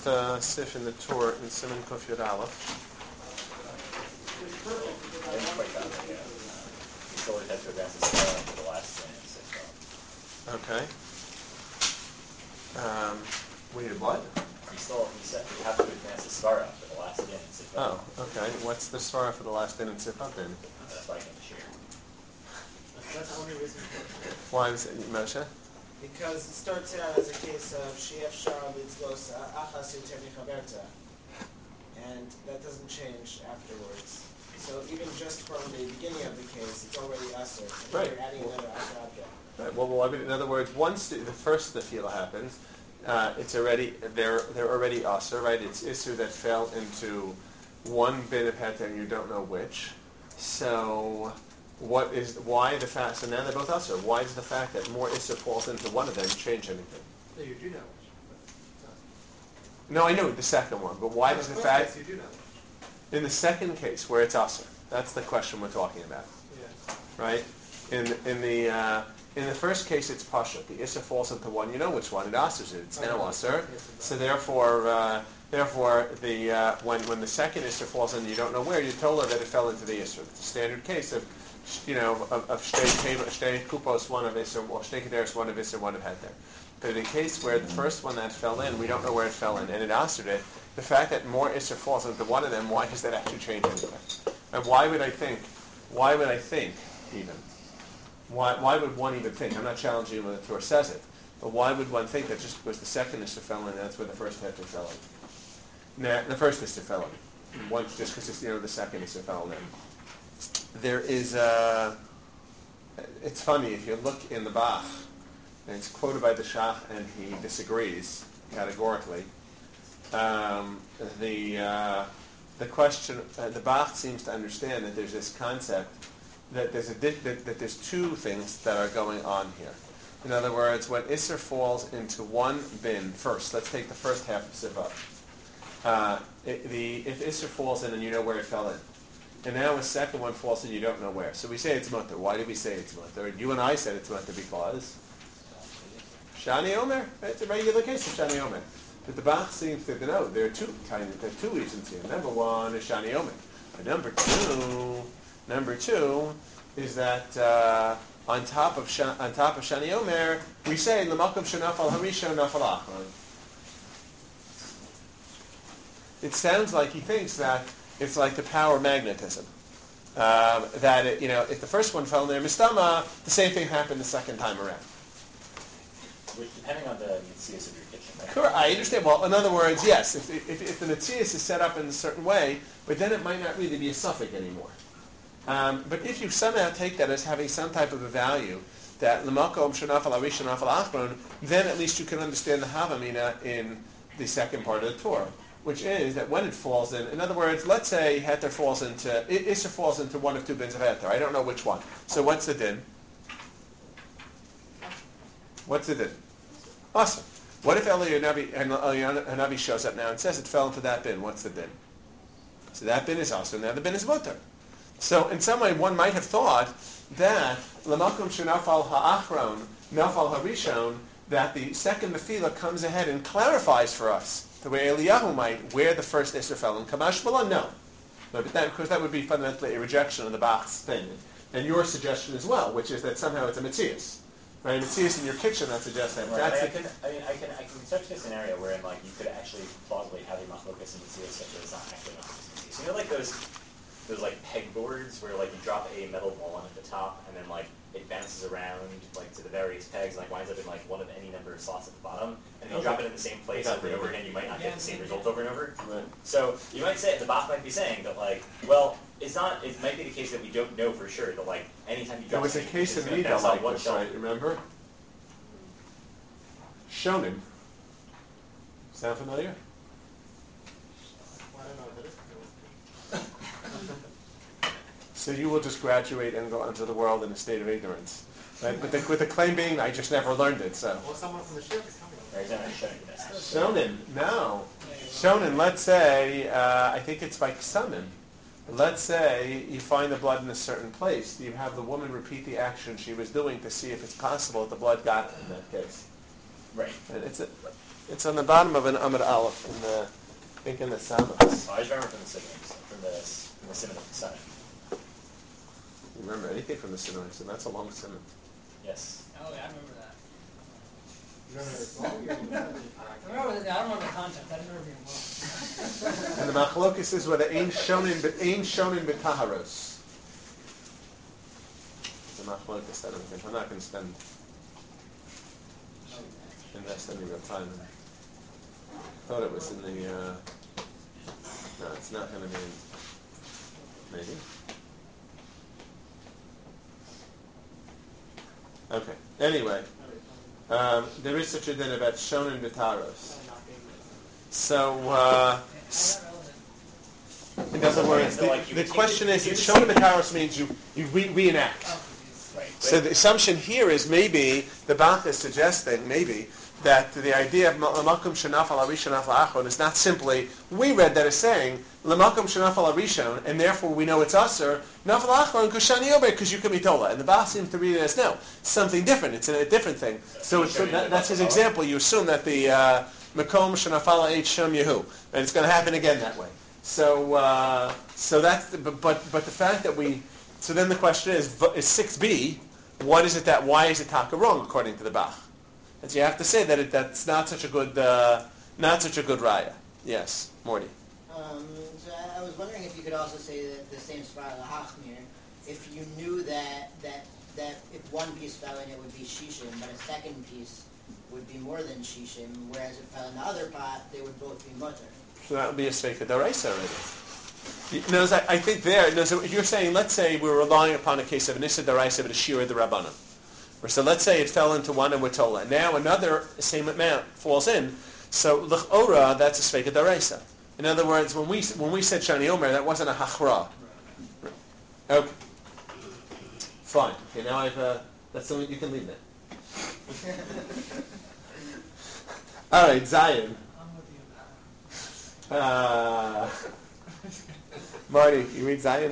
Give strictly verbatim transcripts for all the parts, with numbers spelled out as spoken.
uh, Sif in the tour in Simon Kuf Yud Aleph. It's perfect because I didn't quite got there yet. He still had to advance his star for the last thing in six twelve. Okay. Um, we need what? He still he said you have to advance the star up for the last din in six twelve. Oh, okay. What's the star for the last din in Sifat then? That's why I came to share. That's the only reason for it. Why was it, Moshe? Because it starts out as a case of Sheef Shar Litzlos Achas Yoter Michaberta, and that doesn't change afterwards. So even just from the beginning of the case, it's already Aser. And Right. You're adding another Aser object. Right. Well, well, I mean, in other words, once the, the first tefillah happens, uh, it's already they're they're already aser, right? It's iser that fell into one bit of heter, and you don't know which. So, what is why the fact? So now they're both aser. Why does the fact that more iser falls into one of them change anything? No, you do know which. But it's not. No, I know the second one, but why No, does the first fact case you do know which. in the second case where it's aser? That's the question we're talking about, Yeah. right? In in the uh, in the first case, it's pasha. The issa falls into one. You know which one. It asers it. It's now aser. So therefore, uh, therefore, the uh, when when the second issa falls in, you don't know where. You told her that it fell into the issa. It's a standard case of, you know, of, of shtei shtei kupos, one of issa, or shtei kederes, one of issa, one of heter. But in a case where the first one that fell in, we don't know where it fell in, and it asered it. The fact that more issa falls into one of them, why does that actually change anything? And why would I think? Why would I think even? Why, why would one even think? I'm not challenging when the Torah says it, but why would one think that just because the second is fell in, that's where the first heter fell in? Nah, the first is fell in. Once just because it's, you know, the second is fell in. There is a. It's funny if you look in the Bach, and it's quoted by the Shach, and he disagrees categorically. Um, the uh, the question uh, the Bach seems to understand that there's this concept. That there's a that, that there's two things that are going on here. In other words, when Isser falls into one bin first, let's take the first half of Sivah. Uh, it, the if Isser falls in and you know where it fell in, and now a second one falls in, you don't know where. So we say it's mutter. Why did we say it's mutter? You and I said it's mutter because Shani Omer. Right? It's a regular case of Shani Omer. But the Bach seems to know there are two kind of, there are two reasons here. Number one is Shani Omer. But number two. Number two is that uh, on top of Sha- on top of Shani Omer, we say L'makom shenafal harishon nafal achron. It sounds like he thinks that it's like the power magnetism. Um, that it, you know, if the first one fell in there, mistama, the same thing happened the second time around. Which, depending on the mitzias of your kitchen, right? Correct. I understand. Well, in other words, yes, if if, if the mitzias is set up in a certain way, but then it might not really be a suffix anymore. Um, but if you somehow take that as having some type of a value, that l'makom shenafal harishon nafal achron, then at least you can understand the havamina in the second part of the Torah, which is that when it falls in, in other words, let's say heter falls into, Isser falls into one of two bins of heter. I don't know which one. So what's the din? What's the din? Awesome. What if Eliyahu Hanavi shows up now and says it fell into that bin? What's the din? So that bin is awesome. Now the bin is mutter. So in some way, one might have thought that l'makom shenafal ha'achron, nafal harishon, that the second tefillah comes ahead and clarifies for us the way Eliyahu might where the first Isser fell in Kamash Malan. No, but that, of course, that would be fundamentally a rejection of the Bach's thing, and your suggestion as well, which is that somehow it's a mitzias, right? A mitzias in your kitchen that suggests that. Right. That's I, mean, I, can, I mean, I can, I can construct a scenario wherein, like, you could actually plausibly have a machlokas in mitzias such that it's not actually a machlokas in mitzias. You know, like those. Those like pegboards where like you drop a metal ball on at the top and then like it bounces around like to the various pegs and like winds up in like one of any number of slots at the bottom, and if you Okay. drop it in the same place over and over again, you might not get the same result over and over. Right. So you might say the Bach might be saying that like, well, it's not. It might be the case that we don't know for sure that like anytime you There drop was a something, case it's of gonna Nida bounce on like one this, shelf. right? Remember? Shonen. Sound familiar? Well, I don't know what that is. So you will just graduate and go into the world in a state of ignorance, right? But the, with the claim being, I just never learned it. So Well, someone from the ship is coming. Or is that not showing this? shonen, no, shonen. Let's say uh, I think it's by ksamin. Let's say you find the blood in a certain place. You have the woman repeat the action she was doing to see if it's possible that the blood got in that case. Right. And it's a, It's on the bottom of an Amud Aleph in the, I think in the Samas. Oh, I just remember from the Simmons, from the from the Simon of the Senate. You remember anything from the Simmons, and that's a long Simon. Yes. Oh, yeah, I remember that. You remember it wrong, you remember it I correct. remember the, I don't remember the content. I didn't remember it well. And the Machlokes is whether Ein Shonin but Ein Shonin B'Taharos. The Machlokes, I don't think. I'm not going to spend invest any real time in it. I thought it was in the. Uh, no, it's not going to be. In, maybe. Okay. Anyway, um, there is such a thing about Shonin B'Taharos. So. Uh, How's that relevant? In other words, So, the, like, you the would- question you is, would- Shonim B'Taharos means you, you re- reenact. Oh, right. So the assumption here is maybe, the Bach is suggesting, maybe, that the idea of L'makom Shenafal Arishon Nafal Achron is not simply, we read that as saying, L'makom Shenafal Arishon, and therefore we know it's Aser, Nafal Achron Kushani Ober, because you can be Tola. And the Bach seems to read it as, no, something different, it's a, a different thing. So it's, that, that's his example, you assume that the uh, Makom Shenafal Eight Shem Yehu, and it's going to happen again that way. So, uh, so that's the, but, but but the fact that we, so then the question is, is six b, what is it that, why is it taka wrong according to the Bach? And so you have to say that it, that's not such a good, uh, not such a good raya. Yes, Morty. Um, so I, I was wondering if you could also say that the same Sfar Lahachmir, if you knew that that that if one piece fell in, it would be Shishim, but a second piece would be more than Shishim, whereas if it fell in the other pot, they would both be Mutter. So that would be a Sveika Daraisa already. You know, I, I think there, no, so if you're saying, let's say we're relying upon a case of an Issa Daraisa but a Shira D'Rabbanan. Or so let's say it fell into one and we're Tola. Now another same amount falls in. So L'ch'ora, that's a Sveika Daraisa. In other words, when we when we said Shani Omer, that wasn't a Hachra. Okay. Fine. Okay, now I've, uh, that's something you can leave it. All right, Zion. I'm with you now. Uh, Marty, you read Zion?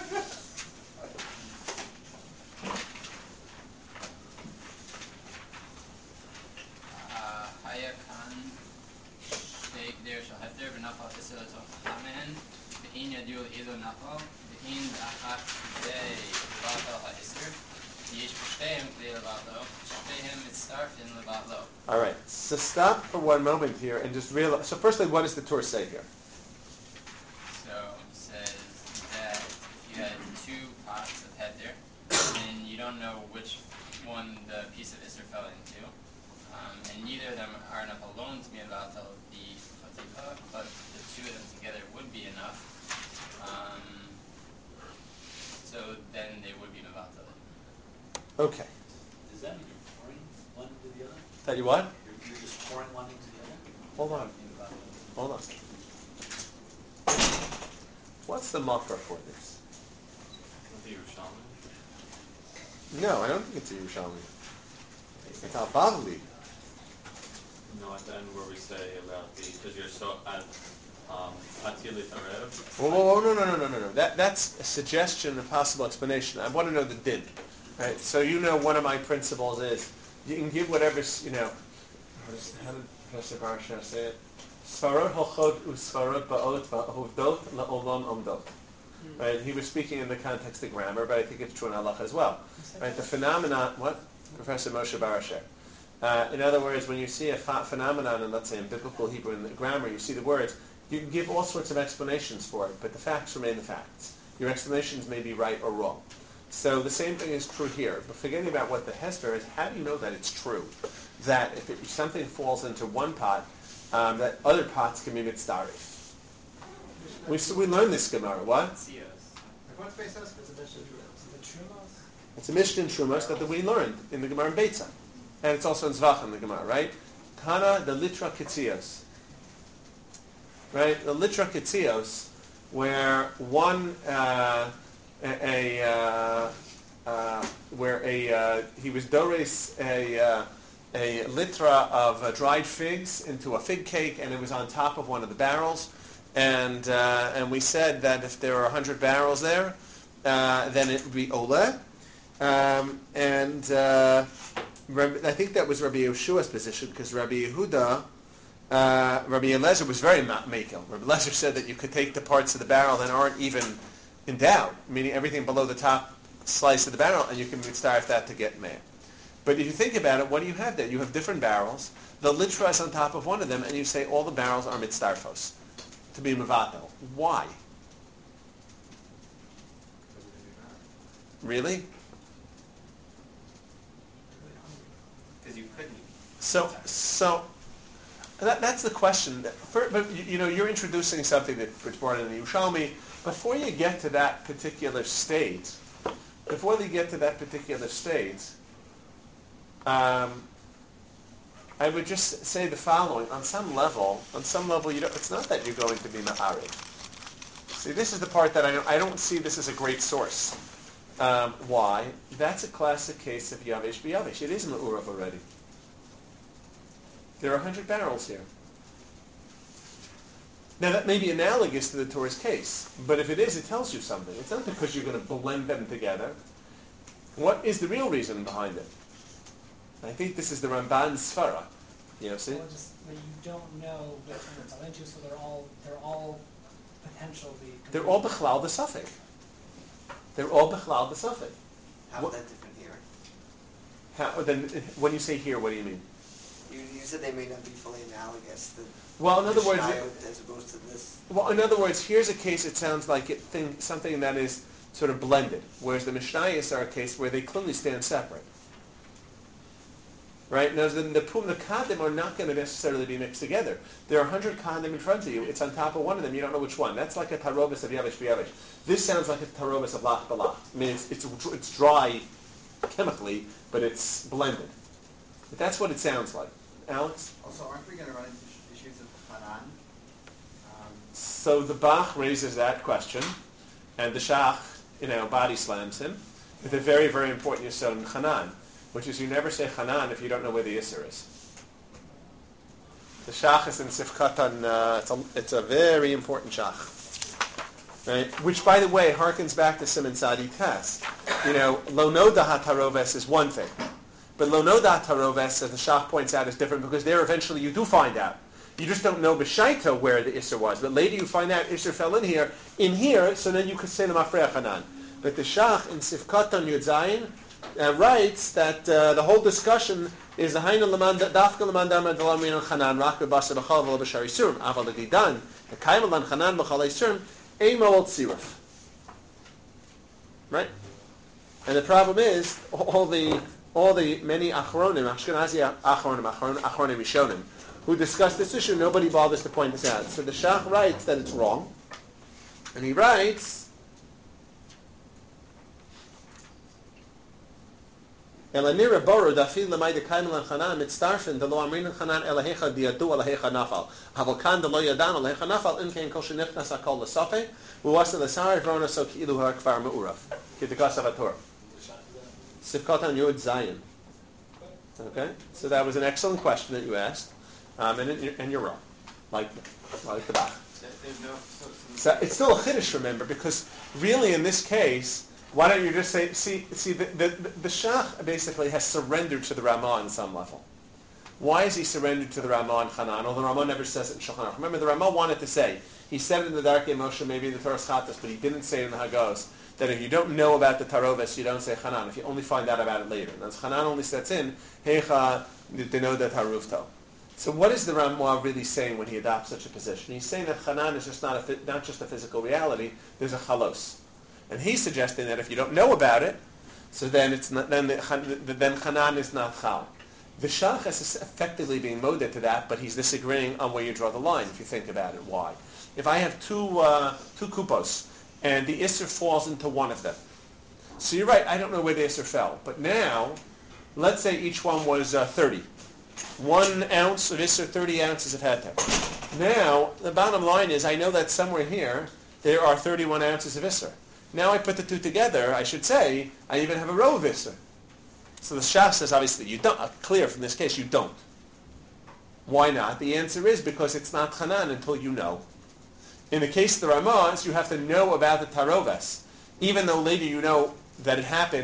Haya kan steak there shall have there benafal facilito hamen bein yadul ido nafal bein achat day levato haister yesh b'shteim kli levato shteim mitzarfin levato. All right. So stop for one moment here and just realize. So firstly, what does the Torah say here? So it says that if you had two pots of heter and you don't know which one the piece of Isser fell into, um, and neither of them are enough alone to be about the chatipa, but the two of them together would be enough. Um, so then they would be mevatel. Okay. Does that mean you're pouring one into the other? That you what? You're, you're just pouring one into the other? Hold on. Hold on. What's the makar for this? The Yerushalmi? No, I don't think it's a Yerushalmi. It's Al Bavli. No, at the end where we say about the, because you're so at um, Atili Tarev. Whoa, whoa, whoa, no, no, no, no, no, no. That that's a suggestion, a possible explanation. I want to know the din. Right. So you know, one of my principles is you can give whatever you know. How does how did Professor Barsha say it? Svarot hochod usvarot ba'ot ba'ovdot la'olam omdot. Right. He was speaking in the context of grammar, but I think it's true in halacha as well. Right. The phenomenon. What? Professor Moshe Barsha. Uh, in other words, when you see a ph- phenomenon in, let's say, in biblical Hebrew in the grammar, you see the words, you can give all sorts of explanations for it, but the facts remain the facts. Your explanations may be right or wrong. So the same thing is true here. But forgetting about what the Hester is, how do you know that it's true? That if, it, if something falls into one pot, um, that other pots can be mitzdarif. We we learned this Gemara. What? What's based on this? It's a mission to The Trumos? It's a Mishnah in Trumas that we learned in the Gemara in Beitzah. And it's also in Zvach in the Gemara, right? Kana the litra kitzios. Right? The litra kitzios, where one, uh, a, a uh, uh, where a, uh, he was dores a, uh, a litra of uh, dried figs into a fig cake, and it was on top of one of the barrels. And, uh, and we said that if there are one hundred barrels there, uh, then it would be ole. Um, and uh, I think that was Rabbi Yeshua's position, because Rabbi Yehuda uh, Rabbi Eliezer was very ma- makel. Rabbi Eliezer said that you could take the parts of the barrel that aren't even endowed, meaning everything below the top slice of the barrel, and you can start that to get meh. But if you think about it, what do you have there? You have different barrels. The litra is on top of one of them, and you say all the barrels are mitzdarfos, to be mevatel. Why? Really? Because you couldn't. So, so that, that's the question. For, but you, you know, you're introducing something that was brought in the Yerushalmi. Before you get to that particular state, before you get to that particular state, um, I would just say the following: on some level, on some level, you don't, it's not that you're going to be ma'arid. See, this is the part that I don't, I don't see this as a great source. Um, why? That's a classic case of yavish b'yavish. It is ma'urav already. There are a hundred barrels here. Now that may be analogous to the Torah's case, but if it is, it tells you something. It's not because you're going to blend them together. What is the real reason behind it? I think this is the Ramban's svara. You know, see? Or just that you don't know which one it's into, so they're all they're all potentially. They're all b'chlal b'safek. They're all b'chlal b'safek. How What- is that different here? How, then, when you say here, what do you mean? You, you said they may not be fully analogous. The Well, in other words, Mishnayot as opposed to this. well, in other words, here's a case. It sounds like it thing, something that is sort of blended, whereas the Mishnayos are a case where they clearly stand separate. Right? Now, the, the Pum, the Kadim are not going to necessarily be mixed together. There are a hundred Kadim in front of you. It's on top of one of them. You don't know which one. That's like a Tarobis of Yavish B'Yavish. This sounds like a Tarobis of Lach B'Lach. I mean, it's, it's, it's dry chemically, but it's blended. But that's what it sounds like. Alex? Also, aren't we going to run into sh- issues of Hanan? Um, So the Bach raises that question, and the Shach, you know, body slams him with a very, very important yisod in Chanan, which is you never say Chanan if you don't know where the Yisr is. The Shach is in Sifkatan, uh, it's, a, it's a very important Shach. Right? Which, by the way, harkens back to Simon Sadi Tes. You know, Lo Noda HaTaroves is one thing. But Lo Noda HaTaroves, as the Shach points out, is different because there eventually you do find out. You just don't know b'shaita where the Isser was. But later you find out Isser fell in here, in here, so then you could say the Mafreach Hanan. But the Shach in Sifkatan Yud Zayin uh, writes that uh, the whole discussion is the Haina Laman Dafka Laman Dama Dalamin and Hanan Rak Basa B'chal V'lo B'shari Surim Aval Didan the Kaimalan Hanan B'chal Surim Eimo Al Tziruf. Right? And the problem is all the all the many Achronim, Ashkenazi Achronim, Achronim, Achronim Rishonim, who discuss this issue, nobody bothers to point this out. So the Shach writes that it's wrong, and he writes. Elanira Boro Dafil Lamayde Kaimalan Hanan Mitzdarfen the Lo Amrin Hanan Elahecha Diadu Elahecha Nafal Havolkan the Lo Yadan Elahecha Nafal Inkein Kol Shenichnas Akol Lasafe Uwasa Lasar Vrona So Ki'ilu HaKvar Me'uraf Kidikas Avator Sifkatan Yud Zayin. Okay, so that was an excellent question that you asked, um, and, it, and you're wrong, like like the Bach. there's no, so, So it's still a chiddush, remember, because really in this case, why don't you just say, see, see, the, the, the Shach basically has surrendered to the Ramah on some level. Why is he surrendered to the Ramah and Hanan? Although the Ramah never says it in Shulchan Aruch. Remember, the Ramah wanted to say, he said it in the Darkei Moshe, maybe in the Torah Chatas, but he didn't say it in the Hagos, that if you don't know about the Taroves, you don't say Hanan. If you only find out about it later. And as Hanan only sets in, Heicha Denoda Tarufto. So what is the Ramah really saying when he adopts such a position? He's saying that Hanan is just not a, not just a physical reality, there's a chalos. And he's suggesting that if you don't know about it, so then it's not, then the, then Hanan is not chal. The Shach is effectively being moded to that, but he's disagreeing on where you draw the line. If you think about it, why? If I have two uh, two kupos and the Isser falls into one of them, so you're right. I don't know where the Isser fell, but now, let's say each one was uh, thirty, one ounce of Isser, thirty ounces of heter. Now the bottom line is I know that somewhere here there are thirty-one ounces of Isser. Now I put the two together, I should say, I even have a row of Isser. So the Shach says, obviously, you don't. Uh, clear from this case, you don't. Why not? The answer is because it's not Hanan until you know. In the case of the Ramaz, you have to know about the Taroves. Even though later you know that it happened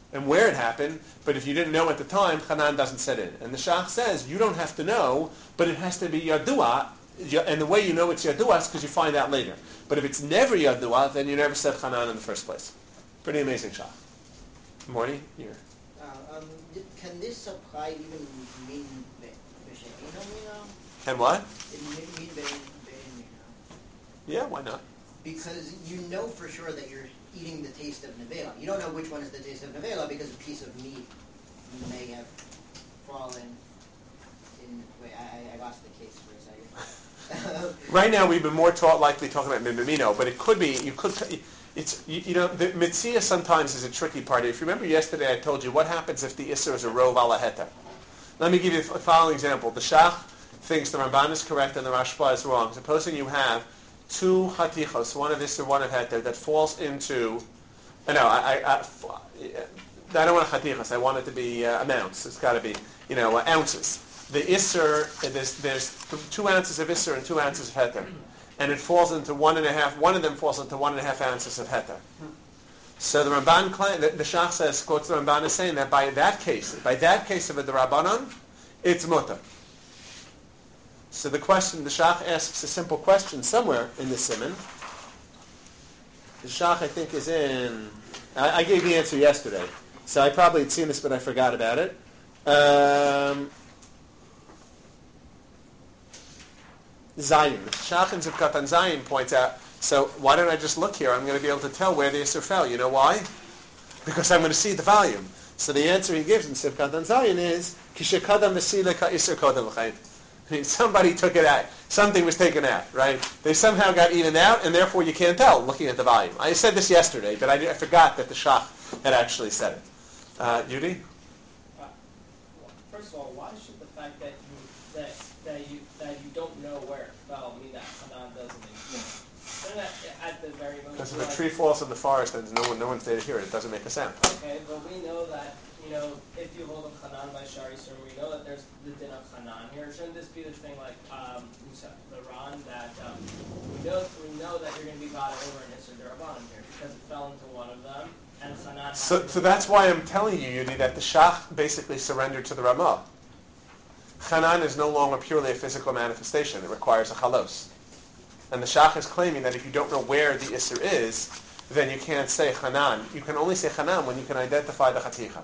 and where it happened, but if you didn't know at the time, Hanan doesn't set in. And the Shach says, you don't have to know, but it has to be Yadua, and the way you know it's Yadua is because you find out later. But if it's never Yadua, then you never said Hanan in the first place. Pretty amazing Shach. Morty, here. Uh, um, th- can this apply even mean B'Shevino, you know? And what? It mean mean Bein, Bein, you know? Yeah, why not? Because you know for sure that you're eating the taste of nevela. You don't know which one is the taste of nevela because a piece of meat may have fallen in. Wait, I, I lost the case for a second. Right now, we've been more taught likely talking about mimimino, but it could be you could. It's you, you know the mitzvah sometimes is a tricky part. If you remember yesterday, I told you what happens if the isser is a rov ala heter. Let me give you the following example. The Shach thinks the Ramban is correct and the Rashba is wrong. Supposing you have two hatichos, one of isser, one of heter, that falls into. Uh, no, I, I, I, I don't want hatichos. I want it to be uh, amounts. It's got to be you know uh, ounces. The isser, there's, there's two ounces of isser and two ounces of heter, and it falls into one and a half. One of them falls into one and a half ounces of heter. So the Ramban, the, the Shach says, quotes the Ramban is saying that by that case, by that case of a Darabanan, it's mutter. So the question, the Shach asks a simple question somewhere in the Siman. The Shach, I think, is in. I, I gave the answer yesterday, so I probably had seen this, but I forgot about it. Um, Zion. The Shach in Zivkatan Zion points out, so why don't I just look here? I'm going to be able to tell where the Isser fell. You know why? Because I'm going to see the volume. So the answer he gives in Zivkatan Zion is, Kishekadam v'sile ka Isser kodem v'chayin. I mean, somebody took it out. Something was taken out, right? They somehow got eaten out, and therefore you can't tell looking at the volume. I said this yesterday, but I, I forgot that the Shach had actually said it. Uh, Judy? Uh, well, first of all, why should the fact that you that that you that you don't know where it fell mean that Hanan doesn't exist? Then at, at the very most, Because if a like, tree falls in the forest and no one, no one's there to hear it, it doesn't make a sound. Okay, but we know that, you know, if you hold of Hanan by Shari Sur, we know that there's the din of Hanan here. Shouldn't this be the thing like um, the Ran that um, we know we know that you're going to be bought over in Isser Darabanan here because it fell into one of them and Hanan. So, so that's why I'm telling you, Yudi, that the Shach basically surrendered to the Ramah. Hanan is no longer purely a physical manifestation. It requires a chalos. And the Shach is claiming that if you don't know where the Isser is, then you can't say Hanan. You can only say Hanan when you can identify the Chaticha.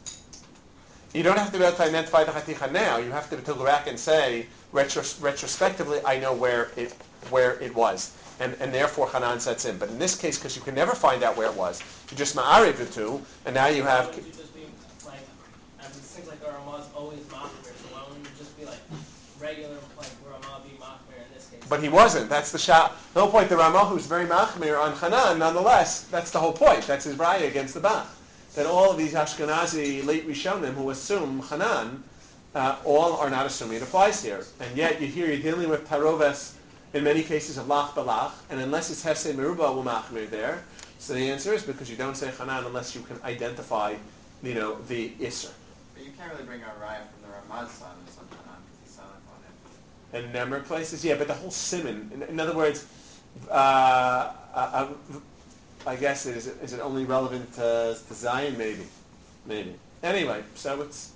You don't have to be able to identify the Chaticha now. You have to, to go back and say, retros- retrospectively, I know where it where it was. And, and therefore Hanan sets in. But in this case, because you can never find out where it was, you just ma'ariv the two, and now you have... Why wouldn't you just be like, I mean, it seems like the Ramah is always machmir, so why wouldn't you just be like regular, like Ramah be machmir in this case? But he wasn't. That's the Shach. The whole point, the Ramah, who's very machmir on Hanan, nonetheless, that's the whole point. That's his raya against the Bach. That all of these Ashkenazi late Rishonim who assume Hanan, uh, all are not assuming it applies here. And yet, you hear you're dealing with Taroves in many cases of Lach Balach, and unless it's Hesed Meruba will machmir there, so the answer is because you don't say Hanan unless you can identify, you know, the Isser. But you can't really bring a raya from the Ramah's son or something on because he's silent on it. And number of places, yeah, but the whole simon. In, in other words, uh, I, I guess it is. Is it only relevant to, to Zion? Maybe, maybe. Anyway, so it's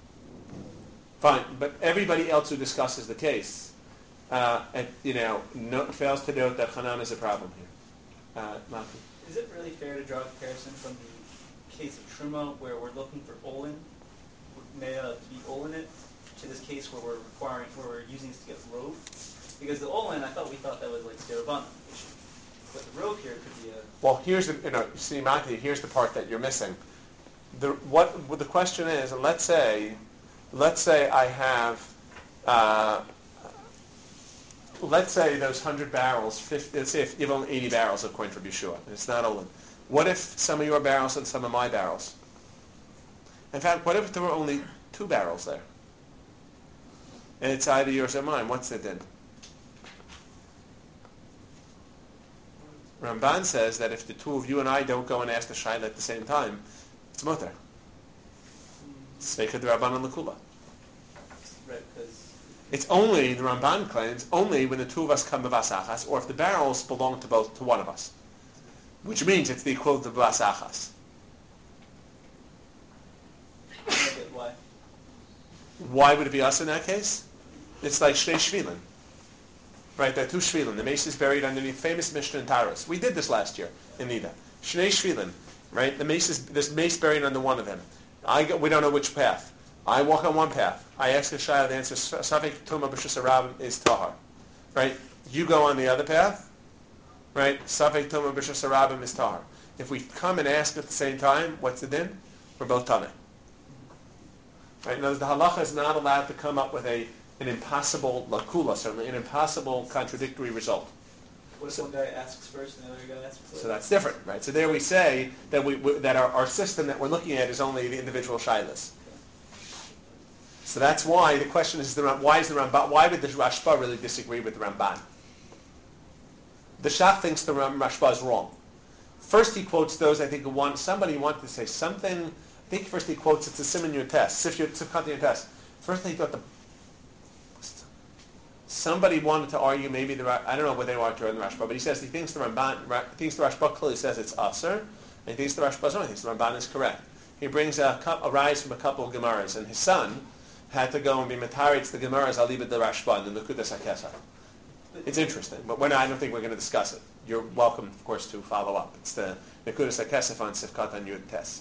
fine. But everybody else who discusses the case, uh, and, you know, no, fails to note that Hanan is a problem here. Uh, Malcolm. Is it really fair to draw a comparison from the case of Truma, where we're looking for Olin, may uh, be Olin it, to this case where we're requiring, where we're using this to get Rove? Because the Olin, I thought we thought that was like Derabana issue, but the Rove here could be a. Well, here's the, you know, see, Mati, here's the part that you're missing. The what, what the question is, and let's say, let's say I have, uh, let's say those hundred barrels, fifty, let's say if you have only eighty barrels of coin for Yeshua, and it's not Olin. What if some of your barrels and some of my barrels? In fact, what if there were only two barrels there? And it's either yours or mine. What's it then? Ramban says that if the two of you and I don't go and ask the Shaila at the same time, it's mutter. Sveicha d'Rabbanan l'kula. Right, because it's only, the Ramban claims, only when the two of us come b'vasachas, or if the barrels belong to both to one of us, which means it's the equivalent of b'vasachas. I don't get why. Why would it be us in that case? It's like Shnei Shvilin. Right, there are two Shvilin. The mace is buried underneath famous Mishnah in Taurus. We did this last year in Nida. Shnei Shvilin. Right, the mace is, there's mace buried under one of them. I go, we don't know which path. I walk on one path. I ask a shayla, the answer is Safek Tuma B'Shus Harabim is Tahar. Right, you go on the other path. Right, Safek Tuma B'Shus Harabim is Tahar. If we come and ask at the same time, what's the din? We're both Taneh. Right, now the halacha is not allowed to come up with a an impossible lakula, certainly an impossible contradictory result. What if one guy asks first and the other guy asks later? So that's different, right? So there we say that we, we that our, our system that we're looking at is only the individual shilas. So that's why the question is: the why is the Ramban? Why would the Rashba really disagree with the Ramban? The Shach thinks the Rashba is wrong. First, he quotes those. I think one somebody wanted to say something. I think first he quotes it's a Simon your test, Sif your test. First, he thought the somebody wanted to argue maybe the I don't know what they want to argue in the Rashba, but he says he thinks the Ramban he thinks the Rashba clearly says it's Aser, and he thinks the Rashba is wrong. He thinks the Ramban is correct. He brings a, a rise from a couple of Gemaras, and his son had to go and be mataritz the Gemaras alibid the Rashba and the Nekudas HaKesar. It's interesting, but we're not, I don't think we're going to discuss it. You're welcome, of course, to follow up. It's the Nekudas HaKesef on Sifkat and Yud Tes.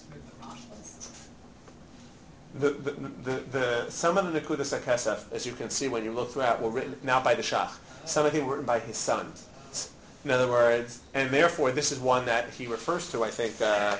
The, the, the, the, some of the Nekudas HaKesef, as you can see when you look throughout, were written not by the Shach. Some of them were written by his son. In other words, and therefore this is one that he refers to, I think, uh,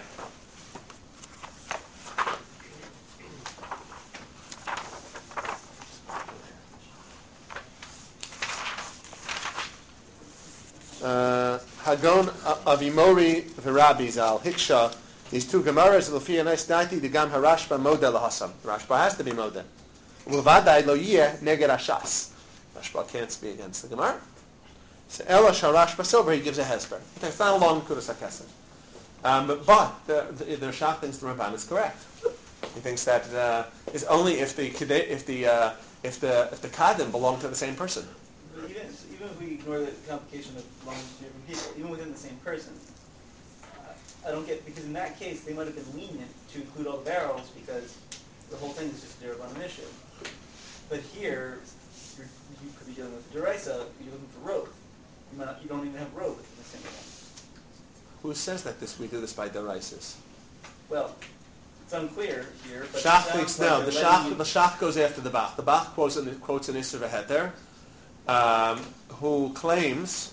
Uh, Hagon Avimori V'Rabbi Zal Hiksha. These two Gemaras Lufi and Esnati the Gam Harashba Model Hasam. Rashba has to be Model. Uvadai Lo Yeh Neged Ashas. Rashba can't speak against the Gemara. So Ela Sharashba Silver he gives a hesper. It's not a long Kudas HaKesef. Um, but, but the the, the Shach thinks the Ramban is correct. He thinks that uh, it's only if the if the uh, if the if the Kadim belong to the same person. But even, even if we ignore the complication of belonging to different people, even within the same person, uh, I don't get, because in that case, they might have been lenient to include all the barrels because the whole thing is just a derivation issue. But here, you're, you could be dealing with Deraisa, you're looking for Rove. You, might not, you don't even have Rove within the same one. Who says that this we do this by Deraisis? Well, it's unclear here, but Shach thinks no. Like the Shach you... the Shach goes after the Bach. The Bach quotes an quotes an Isser V'Heter, um, who claims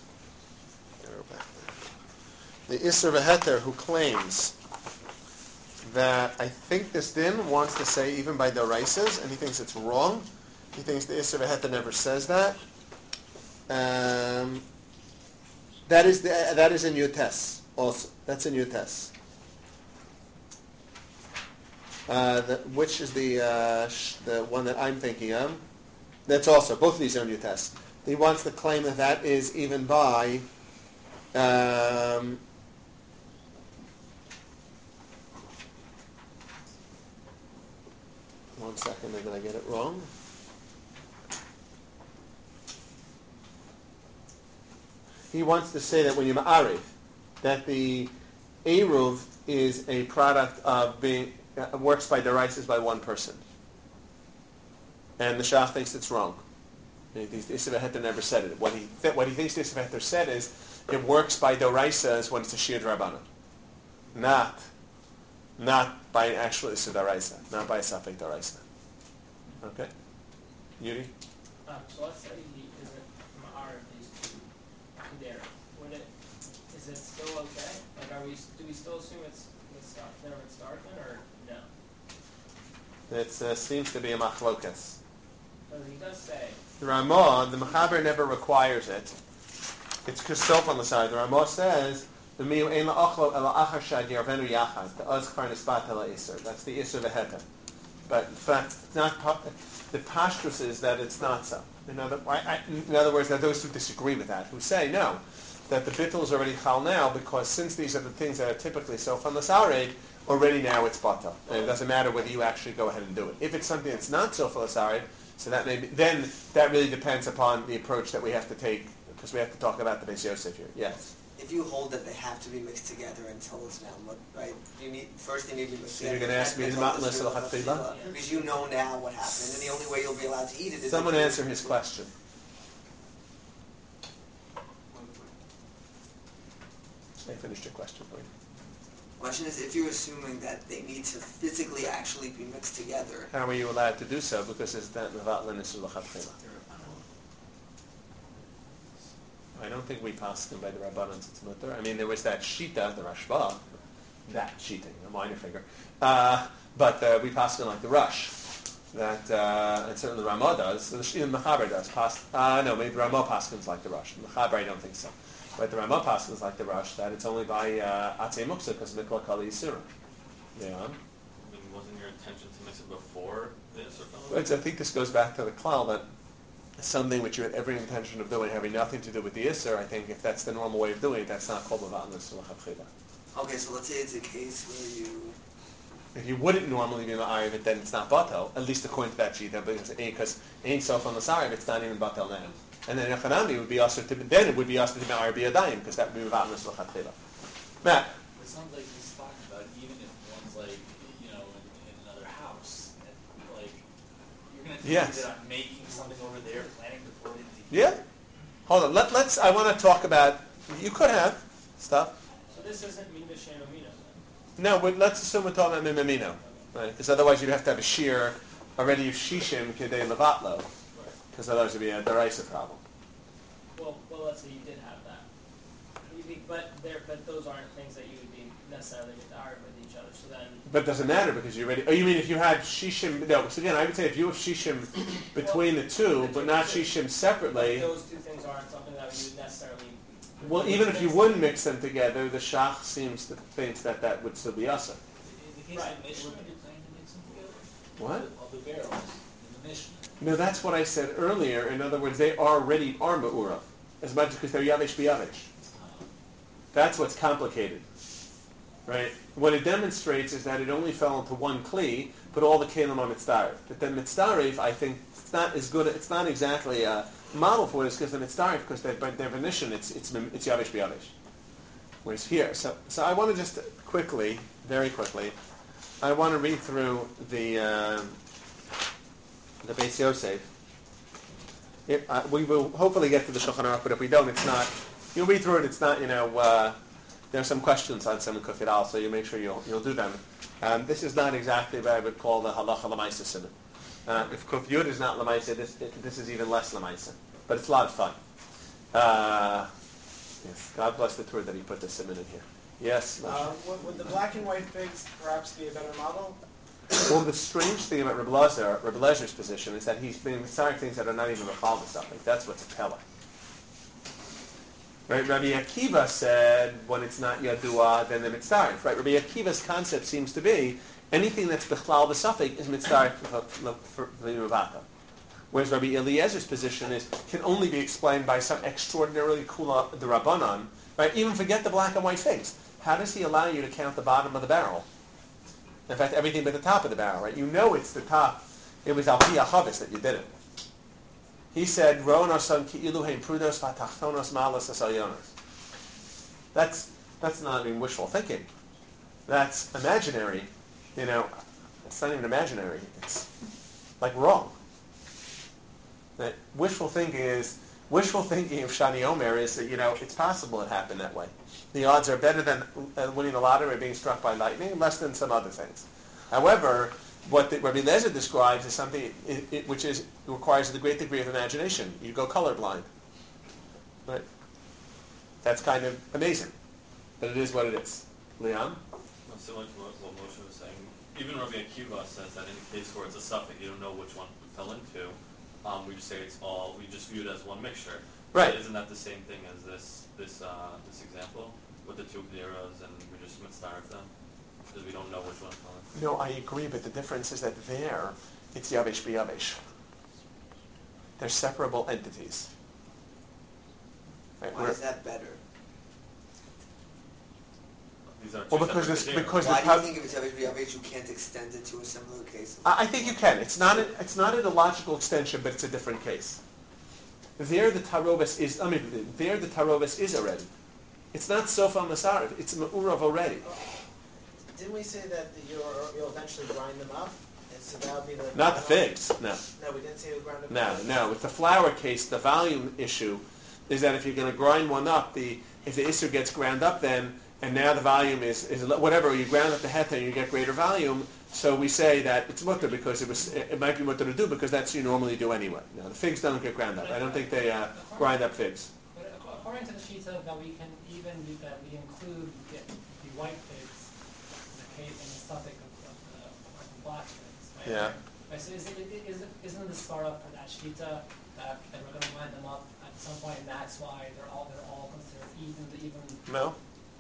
the Isser V'Heter who claims that I think this din wants to say even by Deraisis, and he thinks it's wrong. He thinks the Isser V'Heter never says that. Um, that is the, that is in Yutes also. That's in Yutes. Uh, the, which is the uh, sh- the one that I'm thinking of. That's also, both of these are new tests. He wants to claim that that is even by um, one second, did I get it wrong? He wants to say that when you ma'ariv, that the Eruv is a product of being Uh, works by deraisis by one person. And the Shach thinks it's wrong. The Isser V'Heter never said it. What he, th- what he thinks the Isser V'Heter said is, it works by deraisas when it's a Shir D'Rabbanan. Not, not by an actual Isser D'Raisa. Not by a Safek D'Raisa. Okay? Yuri? Um, so let's say he isn't Ma'ariv these two Kedera. Would it, is it still okay? Like, are we, do we still assume it's there with Starkman, or no? It uh, seems to be a machlokas. But he does say. The Ramah, the Mechaber never requires it. It's Kristof on the side. The Ramah says, the miu ein la'achlo ela achar shad yarvenu yachad, the az kar nispat ela iser. That's the Isser V'Heter. But in fact, it's not, the pashtus is that it's not so. In other, I, I, in other words, there are those who disagree with that, who say, no, that the bittul is already chal now, because since these are the things that are typically sof on the sareid, already now it's batal. And it doesn't matter whether you actually go ahead and do it. If it's something that's not sof on the sareid, so that may be, then that really depends upon the approach that we have to take, because we have to talk about the Beis Yosef here. Yes? if you hold that they have to be mixed together until it's now, what, right? You need first they need to be mixed So together. you're gonna ask me then to they'll not go listen to through the Chatchila? Chatchila, because you know now what happened, and the only way you'll be allowed to eat it is Someone if you- answer his question. I finished your question, please. Question is, if you're assuming that they need to physically actually be mixed together, How are you allowed to do so? Because it's that mevatlan isul l'chatchila. I don't think we passed them by the Rabbanan it's mutter. I mean, there was that shita, the Rashba, that cheating, a minor figure. Uh, but uh, we passed them like the Rush. That, uh, and certainly the Ramah does. Even the Mechaber does. Pas, uh, no, maybe the Ramah paskins like the Rush. The Mechaber, I don't think so. But the Ramah paskins like the Rush, that it's only by Atzei Muksa, because of Mikla Kali Yisura. Yeah. I mean, wasn't your intention to mix it before this or something? But I think this goes back to the klal that something which you had every intention of doing having nothing to do with the Isser, I think if that's the normal way of doing it, that's not called Mevatlan isul l'chatchila. okay, so let's say it's a case where you, If you wouldn't normally be ma'ariv it, then it's not batel, at least according to that shita, because because ain't sof on the sariv, it's not even batel now. And then Yachanami would be also to then it would be also to be ma'ariv biyadayim, because that would be Mevatlan isul l'chatchila. Matt. It sounds like he's talking about even if one's like, you know, in, in another house, and like you're gonna tell Yes. me that I'm making something over there, planning to put it into Yeah. Hold on. Let, let's. I want to talk about. You could have stuff. So this isn't Mina Shem Amino then? No, but let's assume we're talking about mimamino, right? Because otherwise you'd have to have a shear already of shishim kedei levatlo, Right. because otherwise it'd be a deraisa problem. Well, well, let's say you did have that. You think, but there, but those aren't things that you would be necessarily mitar with each other. So then, But it doesn't matter because you already. Oh, you mean if you had shishim? No. So again, I would say if you have shishim between the two, but not shishim separately. those two things aren't something that you would necessarily. Well, even if you wouldn't mix them together, the shach seems to think that that would still be asa. In the case Right. of Mishnah, you're planning to mix them together? What? Of the barrels in the Mishnah. No, that's what I said earlier. In other words, they already are ma'ura, as much because they're yavish biyavish. That's what's complicated, right? What it demonstrates is that it only fell into one kli, but all the kelim are mitzdarif. But then mitzdarif, I think, it's not as good. It's not exactly a model for this because the mitzdarif, because by definition, it's it's it's yavish biyavish. Whereas here, so so I want to just quickly, very quickly, I want to read through the um, the Beis Yosef. It, uh, we will hopefully get to the Shulchan Aruch, but if we don't, it's not. You'll read through it. It's not, you know. Uh, there are some questions on Simon Kufid Al, so you make sure you'll you'll do them. Um, this is not exactly what I would call the halacha l'maisa simon. Uh, if Kuf Yud is not l'maisa, this it, this is even less l'maisa, but it's a lot of fun. Uh, yes, God bless the Torah that He put the simon in here. Yes. Moshe? Uh, would, would the black and white figs perhaps be a better model? Well, the strange thing about Reb Lezer, Reb Lezer's position is that he's being sorry things that are not even Mechal to something. That's what's a Pella. Right? Rabbi Akiva said when it's not Yadua, then the Mitzarif. Right? Rabbi Akiva's concept seems to be anything that's Bechlal B'Safik is Mitzarif for the Mevata. Whereas Rabbi Eliezer's position is can only be explained by some extraordinarily cool the Rabbanon. Right? Even forget the black and white figs. How does he allow you to count the bottom of the barrel? In fact, everything but the top of the barrel, right? You know it's the top. It was Al-Pi HaChavis that you did it. He said, Ro'on Asan ki ilu heim prudos v'tachtonos malas asalyonos. That's, that's not even wishful thinking. That's imaginary. You know, it's not even imaginary. It's like wrong. That wishful thinking is, wishful thinking of Shani Omer is that, you know, it's possible it happened that way. The odds are better than uh, winning the lottery or being struck by lightning, less than some other things. However, what the, Rabbi Lezer describes is something it, it, which is requires a great degree of imagination. You go colorblind. Right? That's kind of amazing. But it is what it is. Leon? Well, similar to what what Moshe was saying, even Rabbi Akiva says that in a case where it's a suffix, you don't know which one it fell into, um, we just say it's all, we just view it as one mixture. Right. Isn't that the same thing as this this uh, this example with the two zeros and we just mitzdarif them because we don't know which one fell into? No, I agree, but the difference is that there, it's Yavesh b'Yavesh. They're separable entities. Right? why We're- is that better? These are two Well, because separate this, zeros. because Why the do you top- think if it's Yavish B'Yavish, you can't extend it to a similar case? of- I I think you can. It's not a, it's not an illogical extension, but it's a different case. There the tarovis is, I mean, there the tarovis is already. It's not sofa masarif. It's me'urav already. Didn't we say that the, you'll, you'll eventually grind them up? And so that'll be the... Not the figs, no. No, we didn't say you'll grind them No, up. no. With the flour case, the volume issue is that if you're going to grind one up, the if the isser gets ground up then, and now the volume is, is whatever, you ground up the heter and you get greater volume, so we say that it's mutter because it was it might be mutter to do because that's what you normally do anyway. No, the figs don't get ground up. I don't think they uh, grind up figs. But according to the shita, that we can even do that, we include the, the white figs in the case in the suffix of, of, the, of the black figs. Right? Yeah. Right, so is it, is it, isn't the svara for that shita that, that we're going to line them up at some point, and that's why they're all they're all considered even even. No.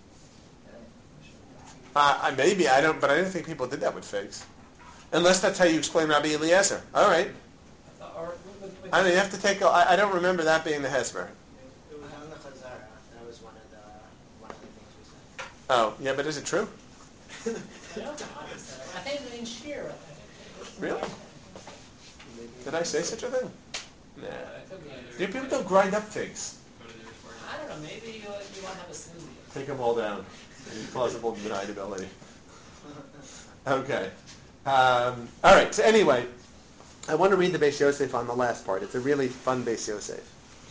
Uh, maybe I don't, but I didn't think people did that with figs, unless that's how you explain Rabbi Eliezer. All right. Or, with, with I mean, you have to take. A, I, I don't remember that being the hesber. It was on the Chazara. That was one of the one of the things we said. Oh, yeah, but is it true? I don't know. I think in Shir. I think. Really? Did I say such a thing? Nah. It could be. Do people don't grind up figs? I don't know. Maybe you, you want to have a smoothie. Take them all down. Plausible deniability. Okay. Um, all right. So anyway, I want to read the Beis Yosef on the last part. It's a really fun Beis Yosef.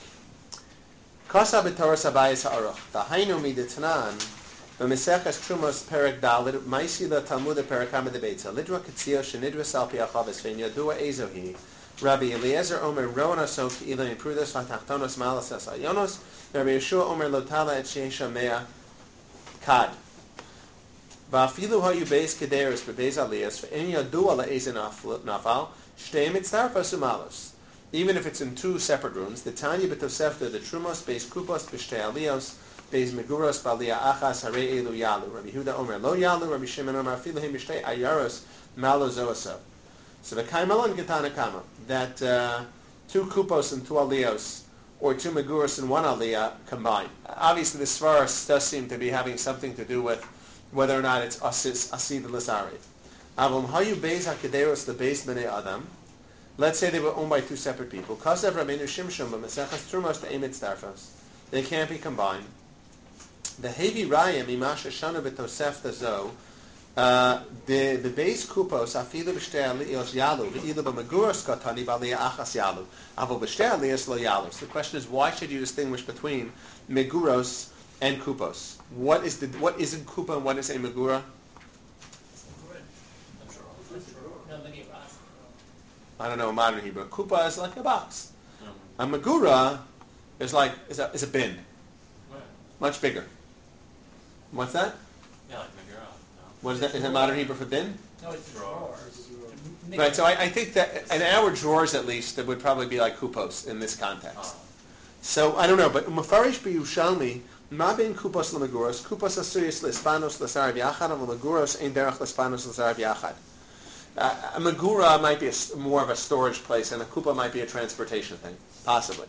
Kasa b'Torah Sabayis Ha'aruch. Dahainu midetnan b'Meseches Trumos Perek Daled Ma'isi la Talmud Perek Hamad Beitza Lidra Ketzio Shenidra Salpi Achavis Vein Yadua Ezohi Rabbi Eliezer Omer Rona Sok Ilan Prudas Vatachtonos Malas Asayonos Rabbi Yeshua Omer Lotala Et Sheisha Mea Kad. Va'afilu ha'yu beis kederis bebeis aliyas ve'en yadu ala ezen nafal shtei mitzarfas umalos. Even if it's in two separate rooms, the Tanya b'tosefta the trumos beis kupos b'shtei aliyos beis meguros b'aliyah achas harei elu yalu. Rabbi Huda Omer lo yalu. Rabbi Shimon Omer afilu him b'shtei ayaros malo zoaso. So the kaimalon ketana kama that uh, two kupos and two aliyos, or two meguros and one aliyah combined. Obviously, the svaras does seem to be having something to do with whether or not it's asis asid l'sari. Avum hayu beis hakederos the beis bnei adam. Let's say they were owned by two separate people. Kasav Rabbeinu Shimshon b'Maseches Trumos te'emet starfos. They can't be combined. The hevi raya mimasha shana b'tosefta zo. Uh, the the base kupos afilu b'shtei aliyos yalu v'ilu b'meguros katani b'aliyah achas yalu avol b'shtei aliyos lo yalu. So the question is, why should you distinguish between meguros and kupos? What is the what is a kupa and what is a megura? I don't know modern Hebrew. Kupa is like a box. A megura is like is a is a bin, much bigger. What's that? Yeah, like megura. What is that? Is that modern Hebrew for bin? No, it's drawers. Right. So I, I think that in our drawers, at least, it would probably be like kupos in this context. Oh. So I don't know, but Mufarish b'Yushalmi ma ben kupos l'meguros kupos asuyis l'spanos l'sarav yachad and l'meguros ein derech l'spanos l'sarav yachad. Uh, a megura might be a, more of a storage place, and a kupa might be a transportation thing, possibly.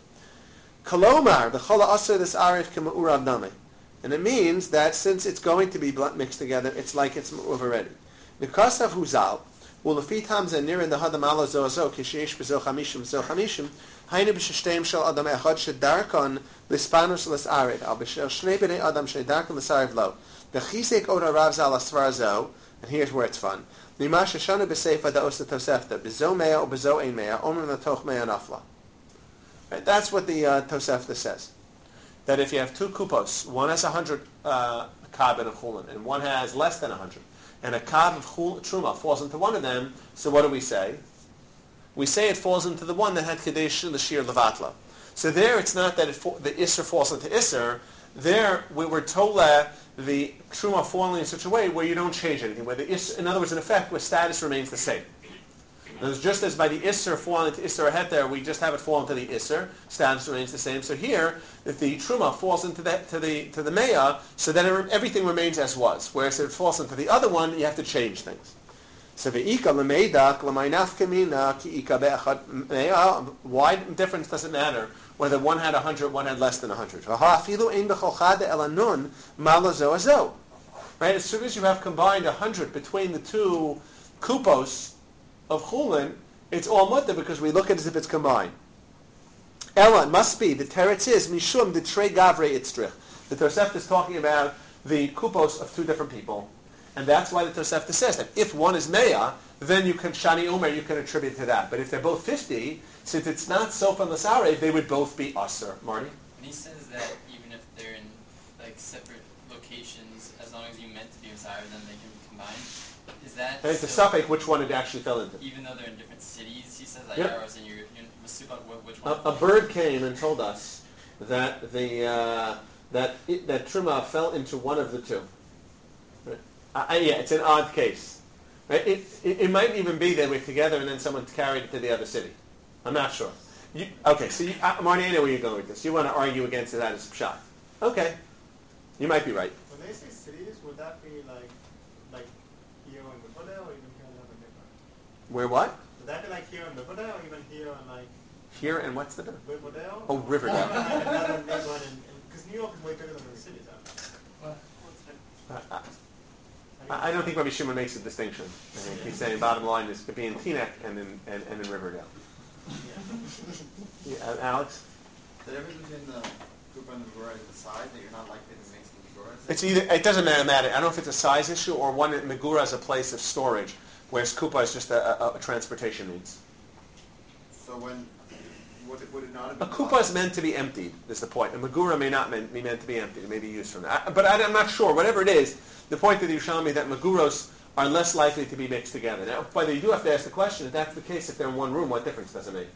Kolomar the chola asur this arif k'me'urav nami, and it means that since it's going to be mixed together, it's like it's me'urav already. Because of huzal, u'lefi tam zenir in the hadam alo zozo k'sheish b'zo chamishim b'zo chamishim haynu b'sheshteim shel adam echad shedarkon l'spanos l'sarif al b'shel shnei b'nei adam shedarkon l'sarif lo b'chisek oda rav zal asvar zo, and here's where it's fun. Nimash shana b'seifa da'osa tosefta b'zo mea or b'zo ein mea omer l'toch mea nafla. Right, that's what the uh, tosefta says. That if you have two kupos, one has a hundred uh, kabin of chulin, and one has less than a hundred, and a kab of chul, truma falls into one of them, so what do we say? We say it falls into the one that had kadesh l'shir levatla. So there, it's not that it fa- the isser falls into isser. There, we were told that the truma falling in such a way where you don't change anything. Where the isser, in other words, in effect, where status remains the same. It's just as by the isser falling into isser heter, we just have it fall into the isser, status remains the same. So here, if the truma falls into the to the to the meah, so then it, everything remains as was. Whereas if it falls into the other one, you have to change things. So ve'ika l'meidak l'maynaf kamina ki ika be'achad meah. Why difference does it matter whether one had a hundred, one had less than a hundred? V'ha'afilu ein b'chol chad elanun malazo azo. Right, as soon as you have combined a hundred between the two kupos of chulin, it's all mutter because we look at it as if it's combined. Ella, it must be, the teretz is, mishum, the trei gavre itzrich. The Tosefta is talking about the kupos of two different people, and that's why the Tosefta says that if one is Meya, then you can Shani Omer, you can attribute to that. But if they're both fifty, since it's not Sofa and Lasare, they would both be Aser. Marty? And he says that even if they're in like separate locations, as long as you meant to be Osiris, then they can be combined. Is that And it's a still- suffix which one it actually fell into. even though they're in different cities? He says like Yep. arrows, and you're, you're Masuba, wh- which A, one? a bird came and told us that the uh, that it, that Truma fell into one of the two. Right? Uh, uh, yeah, it's an odd case. Right? It, it it might even be that we're together and then someone carried it to the other city. I'm not sure. You, okay, so you, uh, Marty, I know where you're going with this. You want to argue against that as pshat. Okay, you might be right. When they say cities, would that be like like here in Mevoda or even here in Mevoda? Where what? Would that be like here in Mevoda or even here in like Here and what's the difference? Riverdale? Oh, Riverdale. Or even like another neighborhood because New York is way bigger than the cities are. Uh, I, I don't think Rabbi Shimon makes a distinction. I think he's saying bottom line is to be in Teaneck and in and, and in Riverdale. Yeah, uh, Alex? The difference between the Kupa and the Megura is the size, that you're not likely to mix the Meguras? It's either it doesn't matter. matter. I don't know if it's a size issue or one that Megura is a place of storage, whereas Kupa is just a, a, a transportation means. So when, would it, would it not have A been Kupa is meant to be emptied, is the point. A Megura may not meant, be meant to be emptied. It may be used from that. I, but I, I'm not sure. Whatever it is, the point of the Yerushalmi that Meguros are less likely to be mixed together. Now, by the way, you do have to ask the question, if that's the case, if they're in one room, what difference does it make?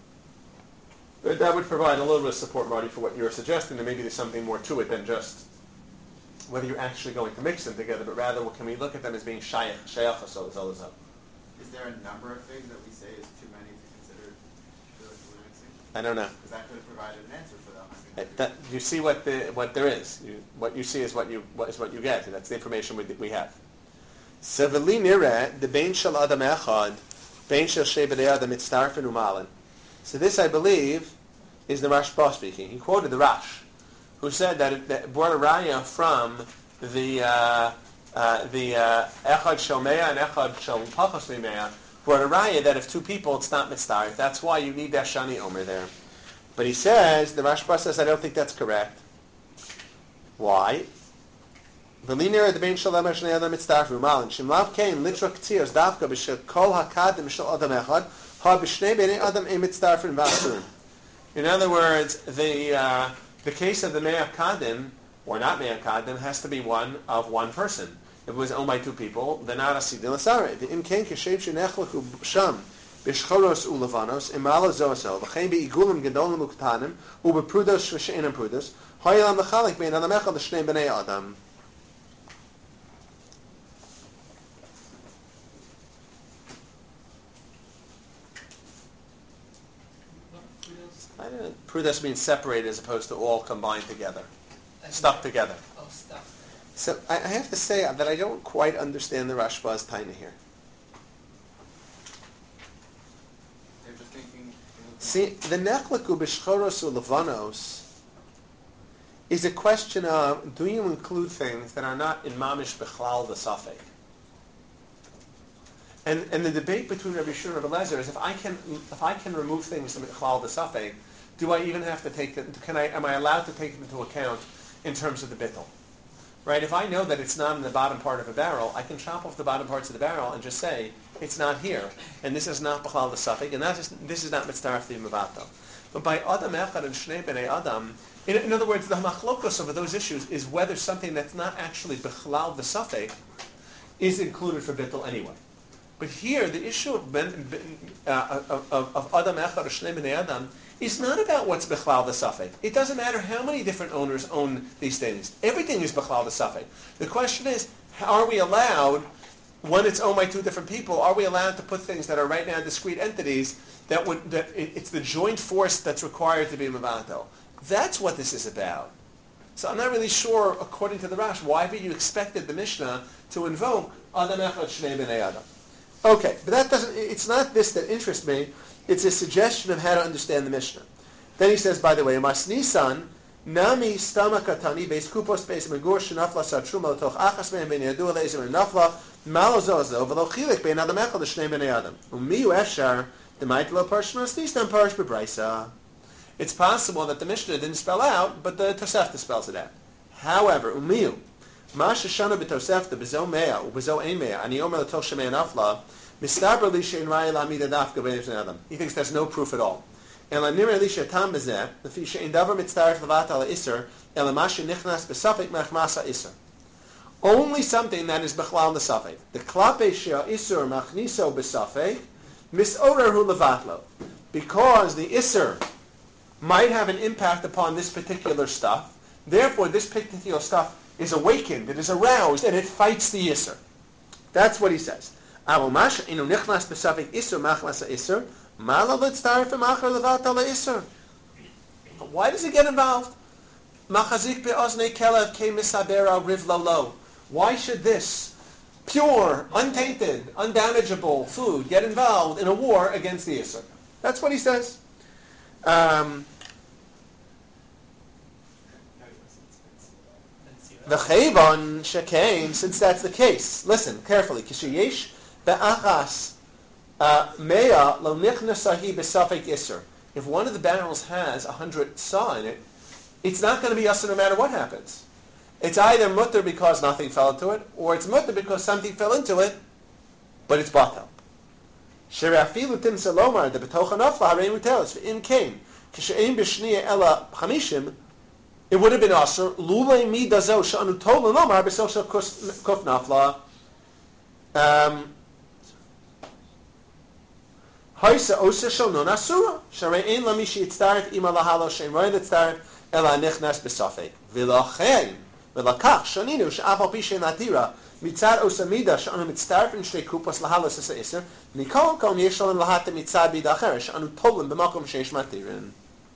But that would provide a little bit of support, Marty, for what you're suggesting, and maybe there's something more to it than just whether you're actually going to mix them together, but rather, well, can we look at them as being shayach, shayach, so is all is up. Is there a number of things that we say is too many to consider really mixing? I don't know. Because that could have provided an answer for them. I Uh, think. That, you see what the what there is. You, what you see is what you what is what you get. And that's the information we, we have. Seveli nira the bein shel adam echad, bein shel shei b'nei adam mitztarfen umalin. So this, I believe, is the Rashba speaking. He quoted the Rash, who said that it that brought a raya from the uh, uh, the uh, echad shel mea and echad shel pachos mea. Brought a raya that if two people, it's not mitztarf. That's why you need that shani omer there. But he says, the Rashba says, I don't think that's correct. Why? V'linir the bein shalem shnei adam mitzdarfu malin shimlav kain litra ktios davka b'shel kol hakadim shel adam echad ha b'shnei bnei adam ein mitzdarfin v'asurim. In other words, the uh, the case of the mei kadim or not mei kadim has to be one of one person. If it was owned by two people, then not a sidin l'sarei. V'im kain kashev shenechlechu sham. B'shchoros ulevanos imalo zoso v'chein beigulim gedolim uktanim u'beprudos v'sheinam prudos ha'ilam l'chalik bein adam echad l'shnei b'nei adam. I don't know. Prudos means separated as opposed to all combined together, stuck together. Oh, stuck. So I, I have to say that I don't quite understand the Rashba's taina here. See, the nechleku b'shchoros ulevanos is a question of, do you include things that are not in mamish bechlal the safek? And and the debate between Rabbi Shimon and Rabbi Eliezer is if I can if I can remove things from bechlal the safek, do I even have to take them? Can I am I allowed to take them into account in terms of the bittul? Right? If I know that it's not in the bottom part of a barrel, I can chop off the bottom parts of the barrel and just say it's not here, and this is not b'chlal the safek, and that is this is not mitzdaref the mavato. But by adam echad and shnei b'nei adam, in, in other words, the machlokos over those issues is whether something that's not actually b'chlal the safek is included for bittul anyway. But here, the issue of ben, ben, uh, of, of, of adam echad or shnei b'nei adam is not about what's b'chlal the safek. It doesn't matter how many different owners own these things. Everything is b'chlal the safek. The question is, are we allowed, when it's owned by two different people, are we allowed to put things that are right now discrete entities that would that it, it's the joint force that's required to be mavato? That's what this is about. So I'm not really sure, according to the Rash, why would you expected the Mishnah to invoke adam echad shnei b'nei adam? Okay, but that doesn't. It's not this that interests me. It's a suggestion of how to understand the Mishnah. Then he says, by the way, Mas Nisan, Nami Stamakatani, Beis Kupos, Beis Megur, Shenafla, Satruma, Toch Achas, Ben Yadu, Leizim, Nafla, Malozozo, Velo Chilik, Ben Adam Echel, the Shnei Ben Adam. Umiu Eshar, the Maitlo Parshmas, Nisan Parsh Bebraisa. It's possible that the Mishnah didn't spell out, but the Tosefta spells it out. However, umiu, ma sheshana b'tosefta b'zo mea u'b'zo ein mea ani omer l'toch shemei nafla mistaber li she'in raya la'amida dafka b'nei b'nei adam. He thinks there's no proof at all. And la nira li she'tam b'zeh l'fi she'in davar mitzdaref levat ala iser ela ma she'nichnas b'safek machmasa iser. Only something that is b'chlal nesafek. The klape she'a isur machniso b'safek misorer hu levatlo. Because the isur might have an impact upon this particular stuff, therefore this particular stuff is awakened, it is aroused, and it fights the isur. That's what he says. Why does he get involved? Why should this pure, untainted, undamageable food get involved in a war against the isur? That's what he says. Um, the chayvon shekain, since that's the case, listen carefully. Kishayesh be'achas mea lo nichnasahi b'safek iser. If one of the barrels has a hundred saw in it, it's not going to be usher no matter what happens. It's either mutter because nothing fell into it, or it's mutter because something fell into it, but it's batal. Sherafilu tim salomar the betocha nafla harei mutelis in came kishein b'shniya ela chamishim. It would have been usher lulei midazo shanu tola lomar b'sosha kuf nafla. Haisa osa shonon asura sharei ein lamishi itzdarif ima lahalo shein roy itzdarif ela nichnas b'safek v'lachein v'lakach shaninu she'af al pi shein latira mitzad osamida she'anu mitzdarif in shtei kupas lahalos esa iser nikol kol yeshalem lahata mitzad bidacher she'anu tolim b'makom sheish matirin.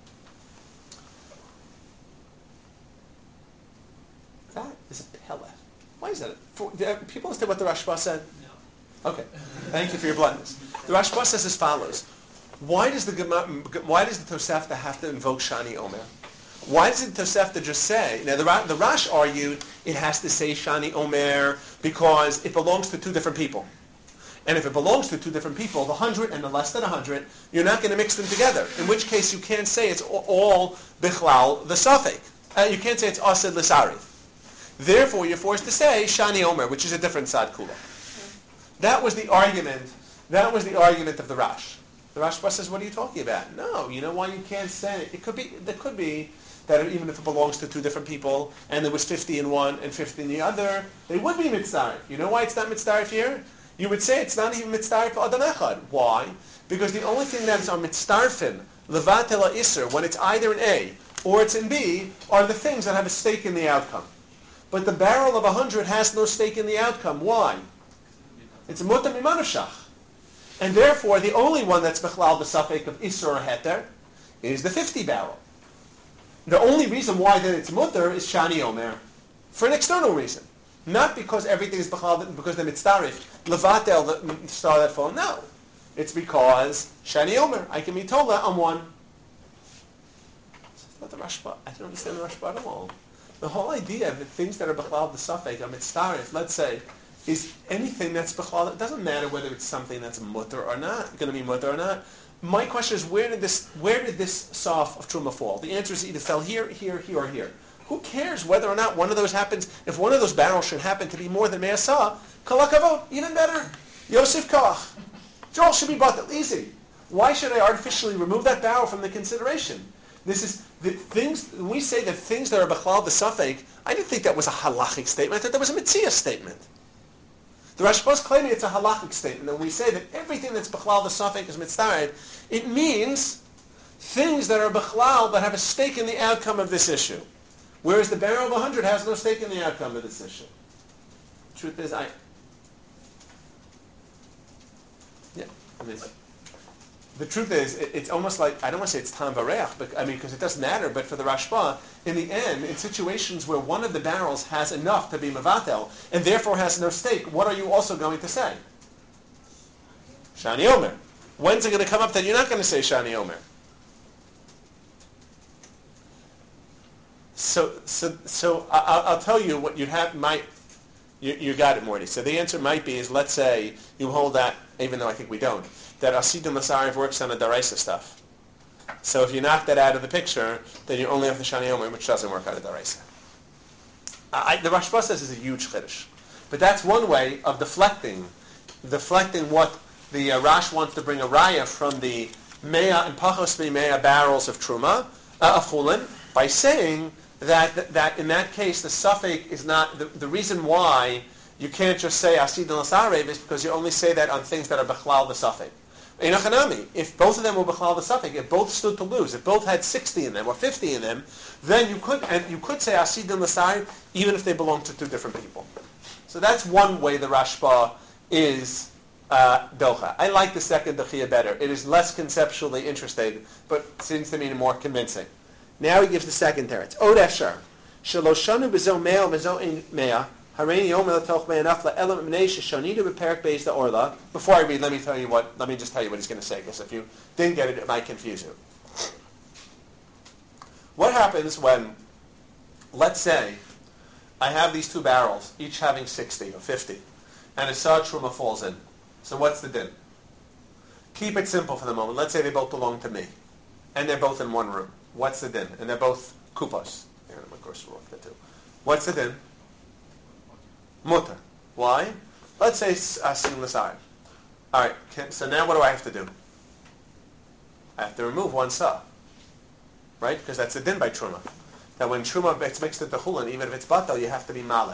That is a pele. Why is that? For, do people understand what the Rashba said? No. Okay. Thank you for your bluntness. The Rashba says as follows: Why does the why does the Tosefta have to invoke Shani Omer? Why doesn't Tosefta just say? Now the the Rash argued it has to say Shani Omer because it belongs to two different people, and if it belongs to two different people, the hundred and the less than a hundred, you're not going to mix them together. In which case, you can't say it's all bichlal the safek. Uh, you can't say it's asid l'sarif. Therefore, you're forced to say Shani Omer, which is a different Sad Kula. That was the argument. That was the argument of the Rash. The Rashba says, "What are you talking about? No, you know why you can't say it? It could be. There could be that even if it belongs to two different people, and there was fifty in one and fifty in the other, they would be mitzdarif. You know why it's not mitzdarif here? You would say it's not even mitzdarif adam echad. Why? Because the only thing that is on mitzdarfin levatela iser when it's either in A or it's in B are the things that have a stake in the outcome. But the barrel of a hundred has no stake in the outcome. Why? It's a mutar mimanushach. And therefore, the only one that's bechlal b'safek of isur or heter is the fifty barrel. The only reason why that it's mutar is Shani Omer, for an external reason. Not because everything is bechlal, because the mitzdarif, levatel, the star that fall. No. It's because Shani Omer, I can be told that I'm one. It's not the Rashba. I don't understand the Rashba at all. The whole idea of the things that are b'chlal b'safek, a mitzdarif, let's say, is anything that's b'chlal. It doesn't matter whether it's something that's mutter or not, going to be mutter or not. My question is, where did this where did this saf of truma fall? The answer is it either fell here, here, here, or here. Who cares whether or not one of those happens? If one of those barrels should happen to be more than me'asah, kalakavot, even better. Yosef Koch. Joel should be batel, easy. Why should I artificially remove that barrel from the consideration? This is the things when we say that things that are b'chlal b'safek. I didn't think that was a halachic statement. I thought that was a mitzvah statement. The Rashba is claiming it's a halachic statement. And when we say that everything that's b'chlal b'safek is mitzvah, it means things that are b'chlal that have a stake in the outcome of this issue. Whereas the barrel of a hundred has no stake in the outcome of this issue. Truth is, I. Yeah, I mean, the truth is, it, it's almost like, I don't want to say it's tam vareach, but I mean, because it doesn't matter, but for the Rashba, in the end, in situations where one of the barrels has enough to be mevatel, and therefore has no stake, what are you also going to say? Shani Omer. When's it going to come up that you're not going to say Shani Omer? So, so, so I'll, I'll tell you what you have, might, you, you got it, Morty. So the answer might be is, let's say you hold that, even though I think we don't, that Asidim Lasariv works on the Daraisa stuff. So if you knock that out of the picture, then you only have the Shani Omer, which doesn't work out of Daraisa. I, the Rashba says is a huge chiddush. But that's one way of deflecting, deflecting what the uh, Rash wants to bring a raya from the mea and pachos mea barrels of truma, uh, of chulin, by saying that, that that in that case the suffix is not, the, the reason why you can't just say asid and lasarev is because you only say that on things that are bechlal the suffix. Einachanami, if both of them were bechlal the suffix, if both stood to lose, if both had sixty in them or fifty in them, then you could and you could say asid and lasarev even if they belong to two different people. So that's one way the Rashba is uh, docha. I like the second dechia better. It is less conceptually interesting, but seems to me more convincing. Now he gives the second teretz. Od efshar shaloshanu bezo mea bezo ein mea hareini omer latoch mea nafla elam mnei sheshanidu beperak beis da orla. Before I read, let me tell you what. Let me just tell you what he's going to say, because if you didn't get it, it might confuse you. What happens when, let's say, I have these two barrels, each having sixty or fifty, and a sar truma falls in. So what's the din? Keep it simple for the moment. Let's say they both belong to me, and they're both in one room. What's the din? And they're both kupas. Here, of course, we'll look at two. What's the din? Mutter. Why? Let's say asim l'sar. All right. Can, so now what do I have to do? I have to remove one sa, right? Because that's the din by truma. That when truma gets mixed into chulin, even if it's batal, you have to be maleh.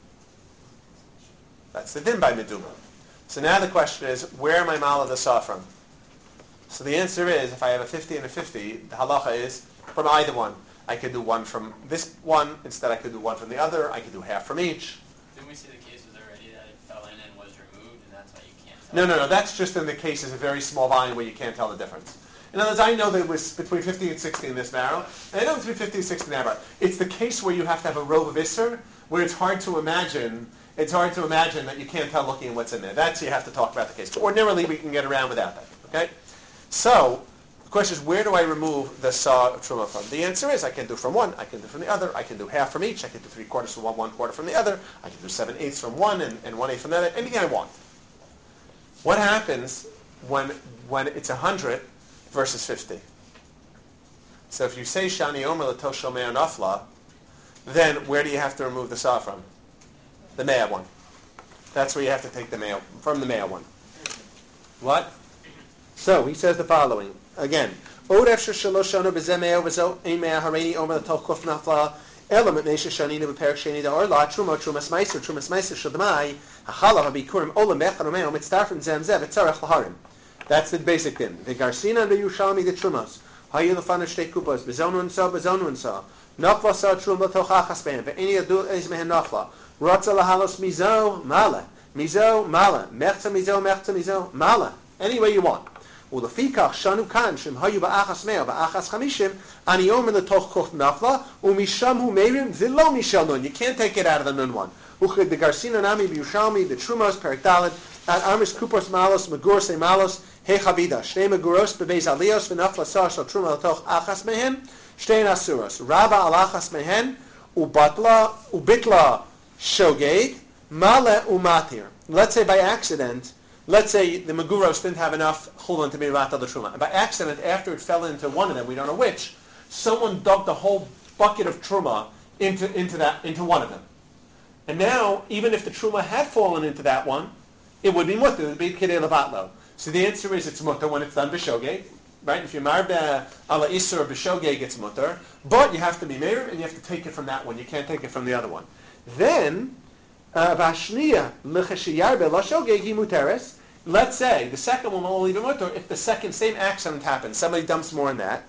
That's the din by meduma. So now the question is, where am I maleh the sa from? So the answer is, if I have a fifty and a fifty, the halacha is from either one. I could do one from this one, instead I could do one from the other, I could do half from each. Didn't we see the cases already that it fell in and was removed, and that's why you can't tell? No, no, no, that's just in the cases, a very small volume where you can't tell the difference. In other words, I know that it was between fifty and sixty in this barrel, and I know between fifty and sixty in that barrel. It's the case where you have to have a rove of Isser, where it's hard to imagine, it's hard to imagine that you can't tell looking at what's in there. That's, you have to talk about the case. Ordinarily, we can get around without that, okay? So, the question is, where do I remove the saw of truma from? The answer is, I can do from one, I can do from the other, I can do half from each, I can do three quarters from one, one quarter from the other, I can do seven eighths from one and, and one eighth from the other, anything I want. What happens when when it's a hundred versus fifty? So if you say shani omer l'tosh shomei nafla, then where do you have to remove the saw from? The mea one. That's where you have to take the mea from the mea one. What? So he says the following again. Od efshar shalosh shana b'zeh mea v'zo ein mea hareini omer l'toch kuf nafla element neisha shanina b'perak sheni da orla truma trumas meiser trumas meiser shadmai hachala habikurim olam bechad omeo mitzdarfen zem zeh v'tzarech laharim. That's the basic thing. The garsina and the Yerushalmi the trumas. Hayu lefana shtei kupas bezonu and sa bezonu and sa nafla sa trum l'toch achas bein ve'eni yadu ez mehen nafla ratza lahalos mizo mala mizo mala mechza mizo mechza mizo mala any way you want. Ulefikach shanu kan shem hayu ba'achas mea ba'achas chamishim ani omer l'toch koch nafla umisham hu meirim v'lo mishal nun. You can't take it out of the nun one. Uchid the garsina nami b'Yerushalmi the trumas perik daled at armis kupos malos megor se malos he chavida shnei meguros bebeis alios v'nafla sa shal truma l'toch achas mehen shtei nasuros raba al achas mehen ubatla ubitla shogeg male umatir. Let's say by accident, let's say the meguros didn't have enough chulin to be rata the truma, and by accident after it fell into one of them, we don't know which, someone dumped a whole bucket of truma into into that into one of them, and now even if the truma had fallen into that one, it would be mutter, it would be kidei levatlo. So the answer is it's mutter when it's done b'shogeg, right? If you're marbe ala isur b'shogeg, it's mutter, but you have to be meir and you have to take it from that one. You can't take it from the other one. Then v'ashniya l'cheshiyarbe l'shogeg hi muteres. Let's say the second one will only be mutter if the second same accident happens. Somebody dumps more in that.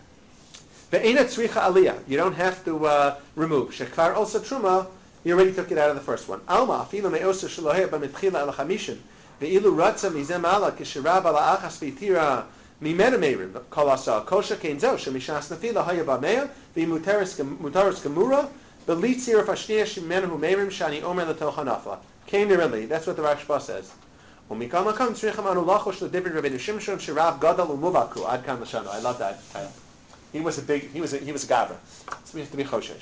Ve'ena tzricha aliyah. You don't have to uh, remove. Shekvar also truma. You already took it out of the first one. Alma afilu me'osa shalohe b'mitchila al chamishim. Ve'ilu ratza mizem ala k'shirab ala achas v'itira mimena meirim kolasa kosha keinzo shemishas nafila haya b'meya v'imutaris gemura b'litzir fashniya shemenu meirim shani omer l'toch hanafla. Keinirili. That's what the Rashba says. Umikal makam tzricham anu lachosh l'dibrin Rabbeinu Shimshon shirab gadol umuvaku ad kan l'shano. I love that title. He was a big. He was a, he was a gabra. So we have to be choshesh.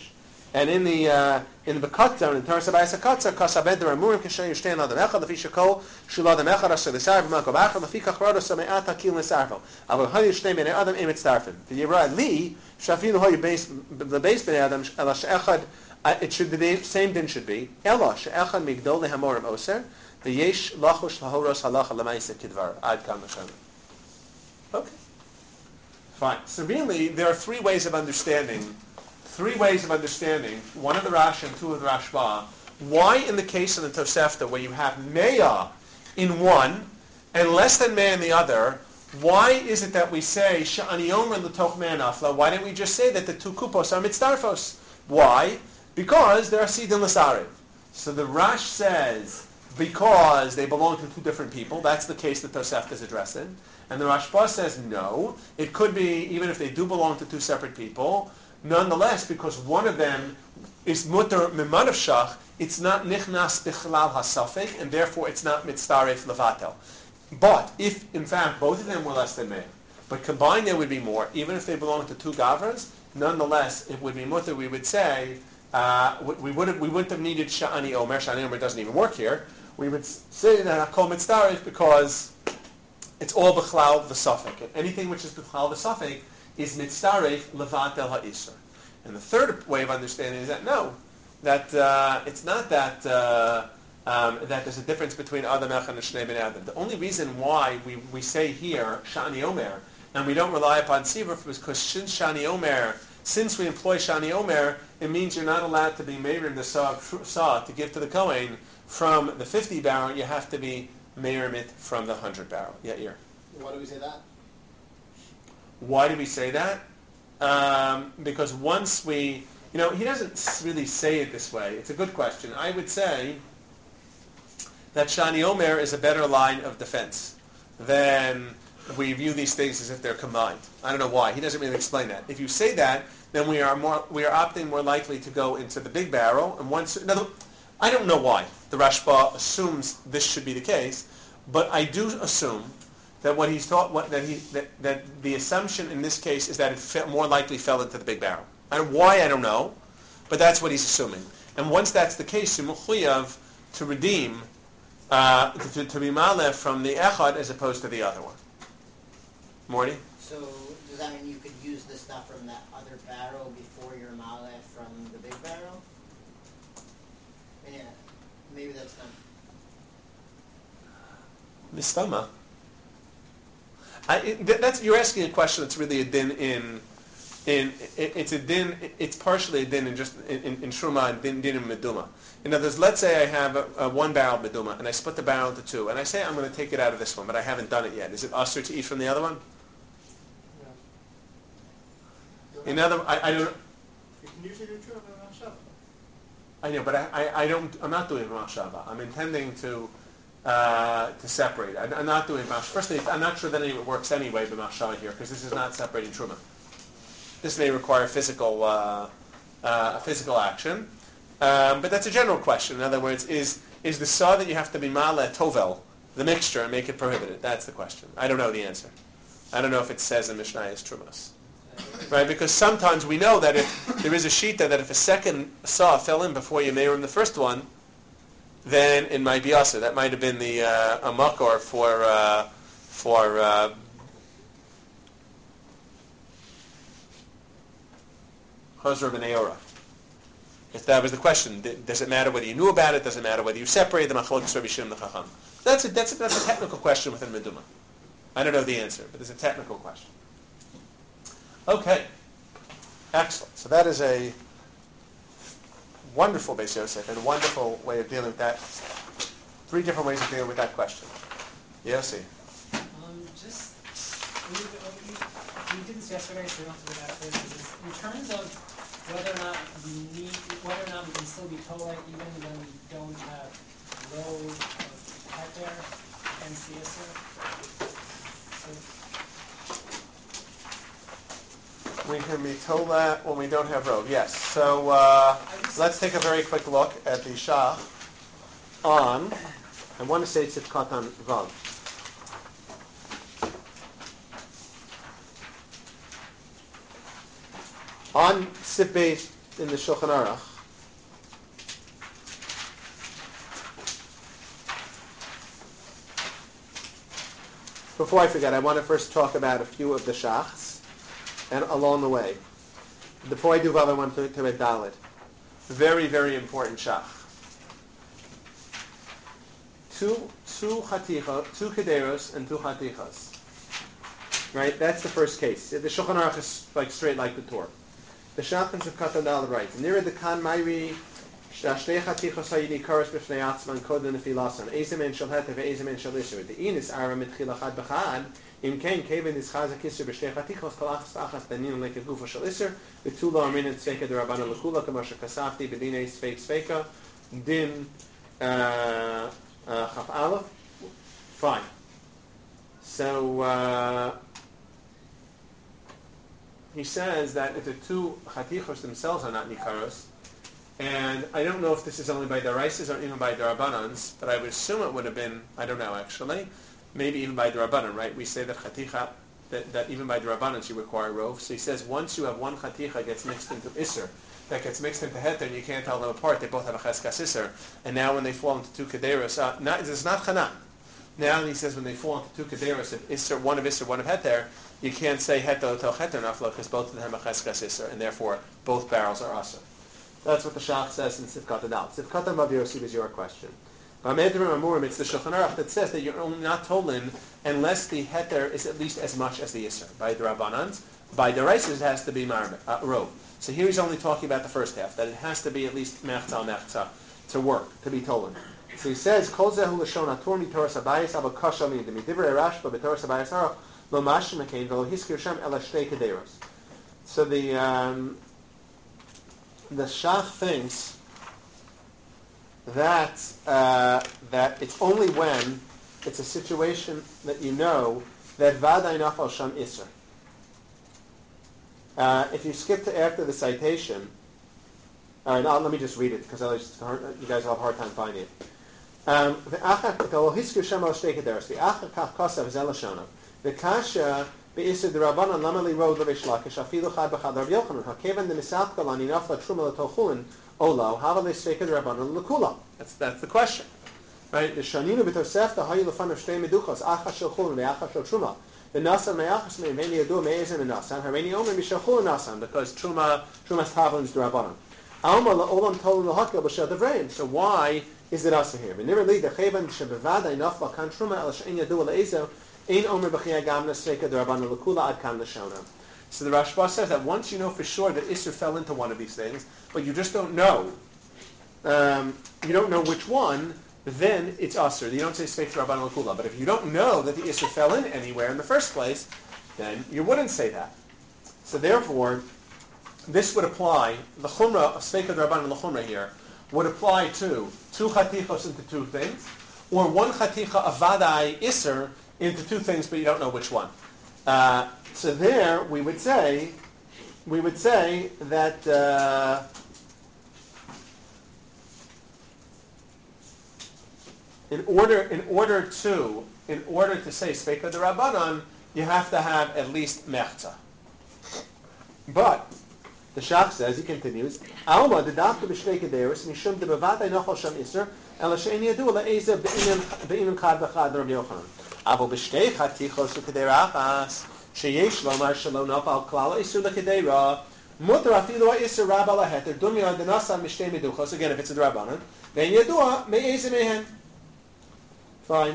And in the uh, in the Bekatan, in Torah Sabayis HaKatzar, Kasabed Ramurim Kishay Yishtein Adam Echad, Lefi Shekol, Shul Adam Echad, Asher L'Sarv, Malko Bachar, Lefi Kachrod, Asher Me'at HaKil L'Sarvo. Avo Hadi Yishtein B'nei Adam, Emet Starfim. The Yirah Li, Shafilu Hoy Beis, the Beis B'nei Adam, Ela She'echad, it should be, the same din should be, Ela She'echad Migdol Lehamorim Oser, V'yesh Lachosh Lahoros Halacha L'Maisa Kidvar, Ad Kam Hashem. Okay. Fine. So really, there are three ways of understanding Three ways of understanding, one of the Rashi and two of the Rashba, why in the case of the Tosefta, where you have Meah in one and less than Meah in the other, why is it that we say Sha'ani Omer L'toch Meah Nafla? Why didn't we just say that the two kupos are mitzdarfos? Why? Because there are Sidin L'sarev. So the Rash says, because they belong to two different people, that's the case that Tosefta is addressing. And the Rashba says, no, it could be, even if they do belong to two separate people, nonetheless, because one of them is mutter mimanav shach, it's not nichnas bichlal hasafek, and therefore it's not mitzaref levatel. But if, in fact, both of them were less than meah, but combined there would be more, even if they belong to two gavras, nonetheless it would be mutter. We would say uh, we would we wouldn't have needed sha'ani omer. Sha'ani omer doesn't even work here. We would say that hakol mitzaref because it's all bichlal v'safek. Anything which is bichlal v'safek is mitzaref levatel ha'isur. And the third way of understanding is that no, that uh, it's not that uh, um, that there's a difference between Adam Echad and Shnei Ben Adam. The only reason why we, we say here Shani Omer and we don't rely upon Sivur is because since Shani Omer, since we employ Shani Omer, it means you're not allowed to be meir in the saw, saw to give to the Kohen from the fifty barrel. You have to be meir it from the hundred barrel. Yeah, here. Why do we say that? Why do we say that? Um, because once we, you know, he doesn't really say it this way. It's a good question. I would say that Shani Omer is a better line of defense than we view these things as if they're combined. I don't know why. He doesn't really explain that. If you say that, then we are more, we are opting more likely to go into the big barrel. And once, another, I don't know why the Rashba assumes this should be the case, but I do assume that what he's taught, what, that he, that, that the assumption in this case is that it fe- more likely fell into the big barrel. I don't, why I don't know, but that's what he's assuming. And once that's the case, you mechuyav to redeem, uh, to, to be maleh from the echad as opposed to the other one. Morty? So does that mean you could use the stuff from that other barrel before your maleh from the big barrel? Yeah, maybe that's not. Mistama. I, it, that's you're asking a question that's really a din in, in it, it's a din. It's partially a din in just in, in, in Truma and din, din in Meduma. In other words, let's say I have a, a one barrel Meduma and I split the barrel into two, and I say I'm going to take it out of this one, but I haven't done it yet. Is it usher to eat from the other one? Yeah. In other, I, I don't. You can usually do two of them on Shabbat. I know, but I, I, I don't. I'm not doing machshava. I'm intending to. Uh, to separate. I, I'm not doing mash. Firstly, I'm not sure that any of it works anyway, but mashava here, because this is not separating truma. This may require physical, uh, uh, physical action, um, but that's a general question. In other words, is is the saw that you have to be mala tovel, the mixture, and make it prohibited? That's the question. I don't know the answer. I don't know if it says in Mishnah is trumas, right? Because sometimes we know that if there is a shita that if a second saw fell in before you made in the first one, then it might be usher. That might have been the uh, a makor for uh, for uh, Chosra ben Eora. If that was the question, does it matter whether you knew about it? Does it matter whether you separated the machlokes Rabbi Shimon the Chacham? That's a that's a, that's a technical question within Meduma. I don't know the answer, but it's a technical question. Okay, excellent. So that is a wonderful Beis Yosef and a wonderful way of dealing with that. Three different ways of dealing with that question. Yossi. Um, just we, we, we did this yesterday, so we don't have to go back to it. In terms of whether or not we need, whether or not we can still be Torah even when we don't have row of heter and Siyasar. So, we can be Tola when we don't have road. Yes. So uh, let's take a very quick look at the Shah on, I want to say it's Katan Vav. On Sif Beis in the Shulchan Aruch. Before I forget, I want to first talk about a few of the shachs, and along the way. Before I do Vav, I want to talk about Dalet. Very, very important shach. Two, two chaticha, two kederos, and two chatichas. Right? That's the first case. The Shulchan Aruch is like straight like the Torah. The shach in Zevkat Dalet writes, Nira de kan mayri shtei chatichos hayini karos b'fnei atzman kodin nefilasan. Ezemen shel hete ve'ezemen shel isur. The inis ara mitchila chad b'chad. Im kein kevin is chazak isur b'shtei chatichos kol achas achas danin leked gufa shel isur. V'tula arminin tzveka derabana lekula kamasha kasafti b'dinei tzveik tzveika din uh, uh, chaf aleph. Fine. So uh, he says that if the two chatichos themselves are not nikaros, and I don't know if this is only by Daraises or even by Darabanans, but I would assume it would have been, I don't know actually, maybe even by Darabanan, right? We say that chaticha, that, that even by Darabanans you require rov. So he says once you have one chaticha gets mixed into Isser, that gets mixed into Heter, and you can't tell them apart, they both have a cheskas Isser, and now when they fall into two kederos, uh, not, it's not chanan. Now he says when they fall into two kederos, of Isser, one of Isser, one of Heter, you can't say Heter tel Heter nafla, because both of them have a cheskas Isser, and therefore both barrels are Asr. That's what the Shach says in Sivkat Adal. Sivkat Rav Yossi was your question. B'Amedrim Amurim, it's the Shulchan Aruch that says that you're only not told unless the heter is at least as much as the Yisr. By the Rabbanans, by the Reises it has to be marbe, uh, rov. So here he's only talking about the first half, that it has to be at least mechza al mechza to work, to be told. So he says, Kol zehu l'shon atur mi Torah sabayis ava kasha mi de mi divrei Rashba b'Torah sabayis aruch lo mash mekain v'lo hiskir shem ela shtei kederos. So the um, the Shach thinks that uh, that it's only when it's a situation that you know that vaday nafal sham isser. Uh, if you skip to after the citation, all right, now let me just read it because you guys have a hard time finding it. Um, the achar hiskir shem al shtei kederos. The achar kach kasav zelashona. The kasha. Be'isur d'Rabbanan lama li rod l'Reish Lakish afilu chad b'chad Rav Yochanan hakevan the misachkal ani nafla truma l'tochulin olo hava le'sveika d'Rabbanan l'kula. That's that's the question, right? The shaninu b'tosefta hayu l'fanav shtei meduchos achas shel chulin ve'achas shel truma. The nasan me'achas me'en v'eni yadu me'ezin me'nasan hareini omer mishel chulin nasan because truma trumas tavlin d'Rabbanan. Alma la'olam tolin l'hakel b'shel devreim. So why is it also here? V'nira li dechevan shebevaday nafla kan truma el she'en yadu le'ezel. So the Rashba says that once you know for sure that Isser fell into one of these things, but you just don't know, um, you don't know which one, then it's Asr. You don't say Sveik Rabban L'Kula. But if you don't know that the Isser fell in anywhere in the first place, then you wouldn't say that. So therefore, this would apply, the Chumrah of Sveik Rabban L'Chumrah here, would apply to two Chatichos into two things, or one Chaticha of Vadai Isser into two things, but you don't know which one. Uh, so there, we would say, we would say that uh, in order, in order to, in order to say Sveika d'Rabbanan, you have to have at least mechza. But the Shach says, he continues, Alma dedafka b'shtei kederos mishum debavadai nachal sham iser ela she'en yadu le'ezer be'inim chad v'chad Rav Yochanan. אבל בשתי חתיכות וכדרה אחס, שיש לומר שלא נפל כלל האיסור לכדרה, מותר אפילו האיסור רב על ההתר, דומי על דנסה משתי מדוכות, again, if it's a דרבנן, ואין ידוע מאיזה מהן. Fine.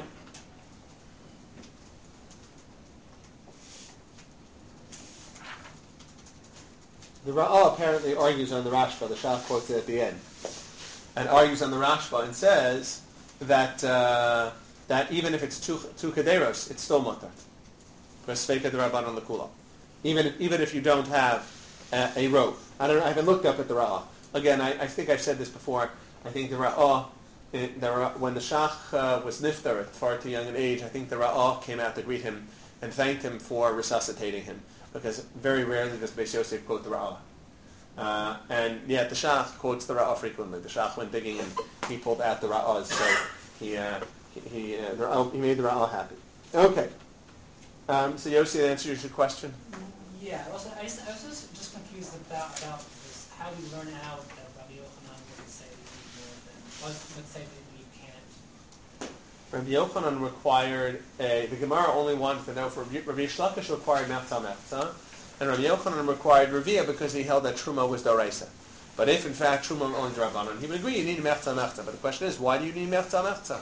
The Ra'ah apparently argues on the Rashba, the Shach quotes it at the end, and argues on the Rashba and says that uh, that even if it's two two kederos, it's still mutter. Sveika d'Rabbanan l'Kula. Even if, even if you don't have uh, a rov. I don't know, I haven't looked up at the Ra'ah. Again, I, I think I've said this before. I think the Ra'ah, the Ra'ah when the Shach uh, was niftar at far too young an age, I think the Ra'ah came out to greet him and thanked him for resuscitating him. Because very rarely does Beis Yosef quote the Ra'ah. Uh, and yet the Shach quotes the Ra'ah frequently. The Shach went digging and he pulled out the Ra'ahs. So he... Uh, He, uh, the, he made the Ra'al happy. Okay. Um, so Yossi, that answers your question? Yeah. Also, I, just, I was just, just confused about, about this, how how we learn out that Rabbi Yochanan wouldn't say that you need more than, let's, let's say that you can't. Rabbi Yochanan required a, the Gemara only wanted to know for Rabbi Rabbi Shlakish required mefta mefta, and Rabbi Yochanan required Revia because he held that Truma was Doraisa. But if in fact Truma only Drabanan, he would agree you need mefta mefta. But the question is, why do you need mefta mefta?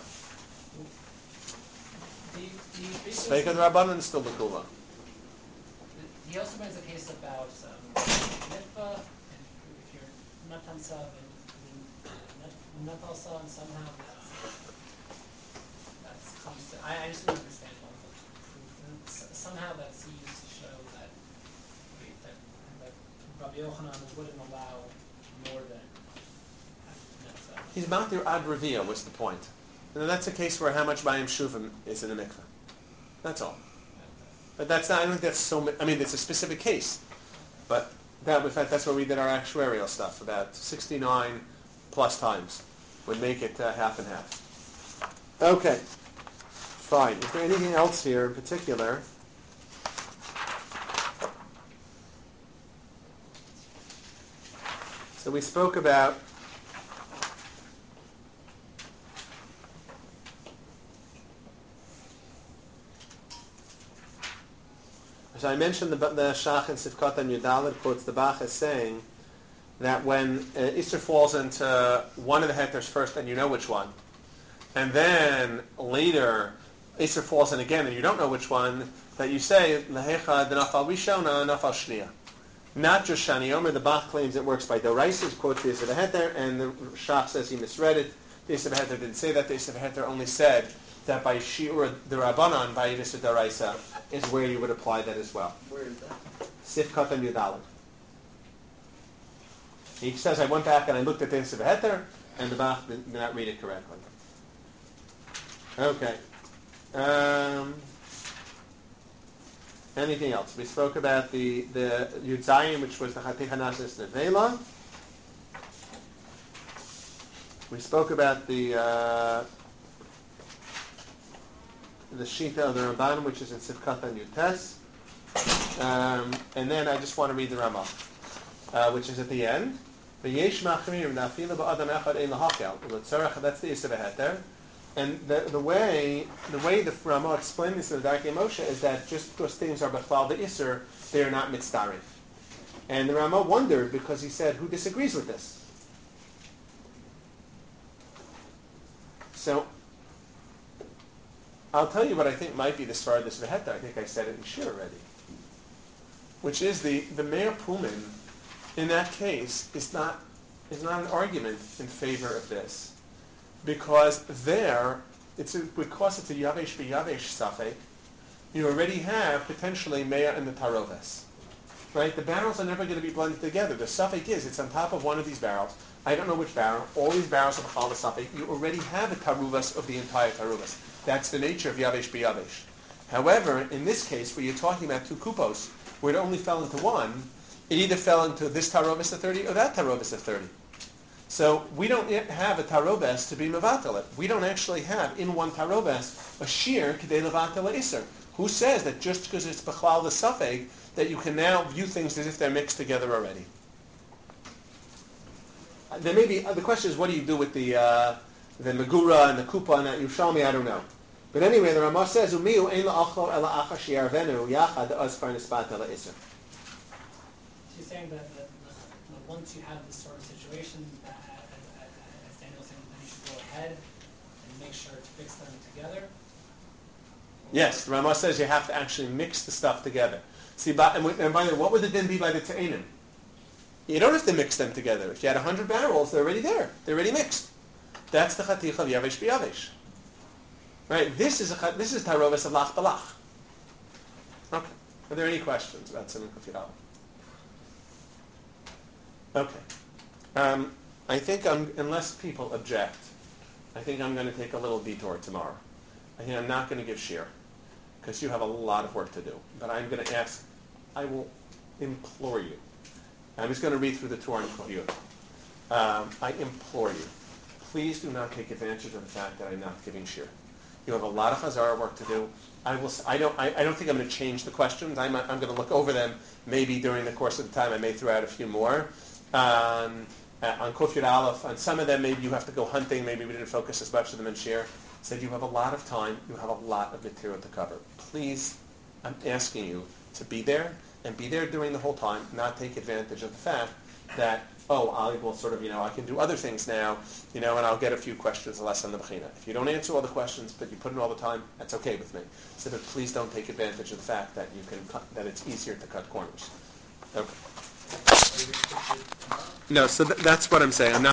Speak of the Rabbanan is still the Kula. He also brings a case about um, Mikvah, and if you're not Tamsa, and not also, and somehow that's, that's comes to, I, I just don't understand all of it. Somehow that seems to show that, that, that Rabbi Yochanan wouldn't allow more than Mitzvah. He's Matir Ad Revia was the point. And that's a case where how much Bayim Shuvim is in a mikveh. That's all. But that's not, I don't think that's so, I mean, it's a specific case. But that, in fact, that's where we did our actuarial stuff, about sixty-nine plus times would make it uh, half and half. Okay. Fine. Is there anything else here in particular? So we spoke about So I mentioned the, the Shach and Sivkot and Yudalit quotes the Bach as saying that when uh, Isser falls into one of the hetters first and you know which one, and then later Isser falls in again and you don't know which one, that you say, Lehecha de nafal rishona, nafal shniya. Not just Shani Omer, the Bach claims it works by Doraisa, quotes the Isser Heter, and the Shach says he misread it. The Isser Heter didn't say that, the Isser Heter only said that by Shiur the Rabbanan, by Isser Doraisa, is where you would apply that as well. Where is that? Sifkat and Yudalit. He says, I went back and I looked at the Isser Heter, and the Bach did not read it correctly. Okay. Um, anything else? We spoke about the the Yud Zayin, which was the Chatichanasis Nevela. We spoke about the uh, the Shita of the Ramban, which is in Sivkat and Yutes. Um, and then I just want to read the Ramah, uh, which is at the end. V'yesh machmirim nafila ba'adam echad ein lahakel. That's the Isser Heter. And the, the way the way the Ramah explained this in the Darkei Moshe is that just because things are b'chlal the Isser, they are not mitzdarif. And the Ramah wondered because he said, who disagrees with this? So I'll tell you what I think might be the Svar of this Veheta. I think I said it in Shir already. Which is the, the Meir Pumin, in that case, is not is not an argument in favor of this. Because there, it's a, because it's a Yavesh b'Yavesh Safek, you already have potentially Meir and the Taroves. Right? The barrels are never going to be blended together. The Safek is, it's on top of one of these barrels. I don't know which barrel. All these barrels are Chal the Safek. You already have a Taruvas of the entire Taruvas. That's the nature of Yavesh b'Yavesh. However, in this case, where you're talking about two kupos, where it only fell into one, it either fell into this Taroves of thirty or that Taroves of thirty. So we don't yet have a Tarobes to be Mevatel it. We don't actually have in one Tarobes a Shir K'dei Levatel Iser. Who says that just because it's Bechlal the Safeg, that you can now view things as if they're mixed together already? There may be, the question is, what do you do with the uh, the Megura and the Kupa and that Yerushalmi? I don't know. But anyway, the Ramah says, Umiu ein la'achlo ela acha shi'arvenu yachad azkar nispat ela iser. She's saying that, that, that once you have this sort of situation, uh, as, as Daniel was saying, then you should go ahead and make sure to fix them together. Yes, the Ramah says you have to actually mix the stuff together. See, by, and, and by the way, what would it then be by the Te'enim? You don't have to mix them together. If you had one hundred barrels, they're already there. They're already mixed. That's the Chatich of Yavesh b'Yavesh. Right? This is a, this is Taroves of Lach Balach. Okay. Are there any questions about Siman Kufirah? Okay. Um, I think I'm, unless people object, I think I'm going to take a little detour tomorrow. I think I'm not going to give shir, because you have a lot of work to do. But I'm going to ask, I will implore you. I'm just going to read through the Torah and Kaviyut. Um, I implore you, please do not take advantage of the fact that I'm not giving shir. You have a lot of Chazara work to do. I will. I don't. I, I don't think I'm going to change the questions. I'm. I'm going to look over them. Maybe during the course of the time, I may throw out a few more. Um, uh, on Kuf Yud Aleph, on some of them maybe you have to go hunting, maybe we didn't focus as much on them in Shir. Said you have a lot of time, you have a lot of material to cover. Please, I'm asking you to be there, and be there during the whole time, not take advantage of the fact that, oh, I will sort of, you know, I can do other things now, you know, and I'll get a few questions less on the Bechina. If you don't answer all the questions, but you put in all the time, that's okay with me. So but please don't take advantage of the fact that you can cut, that it's easier to cut corners. Okay. No, so th- that's what I'm saying. I'm not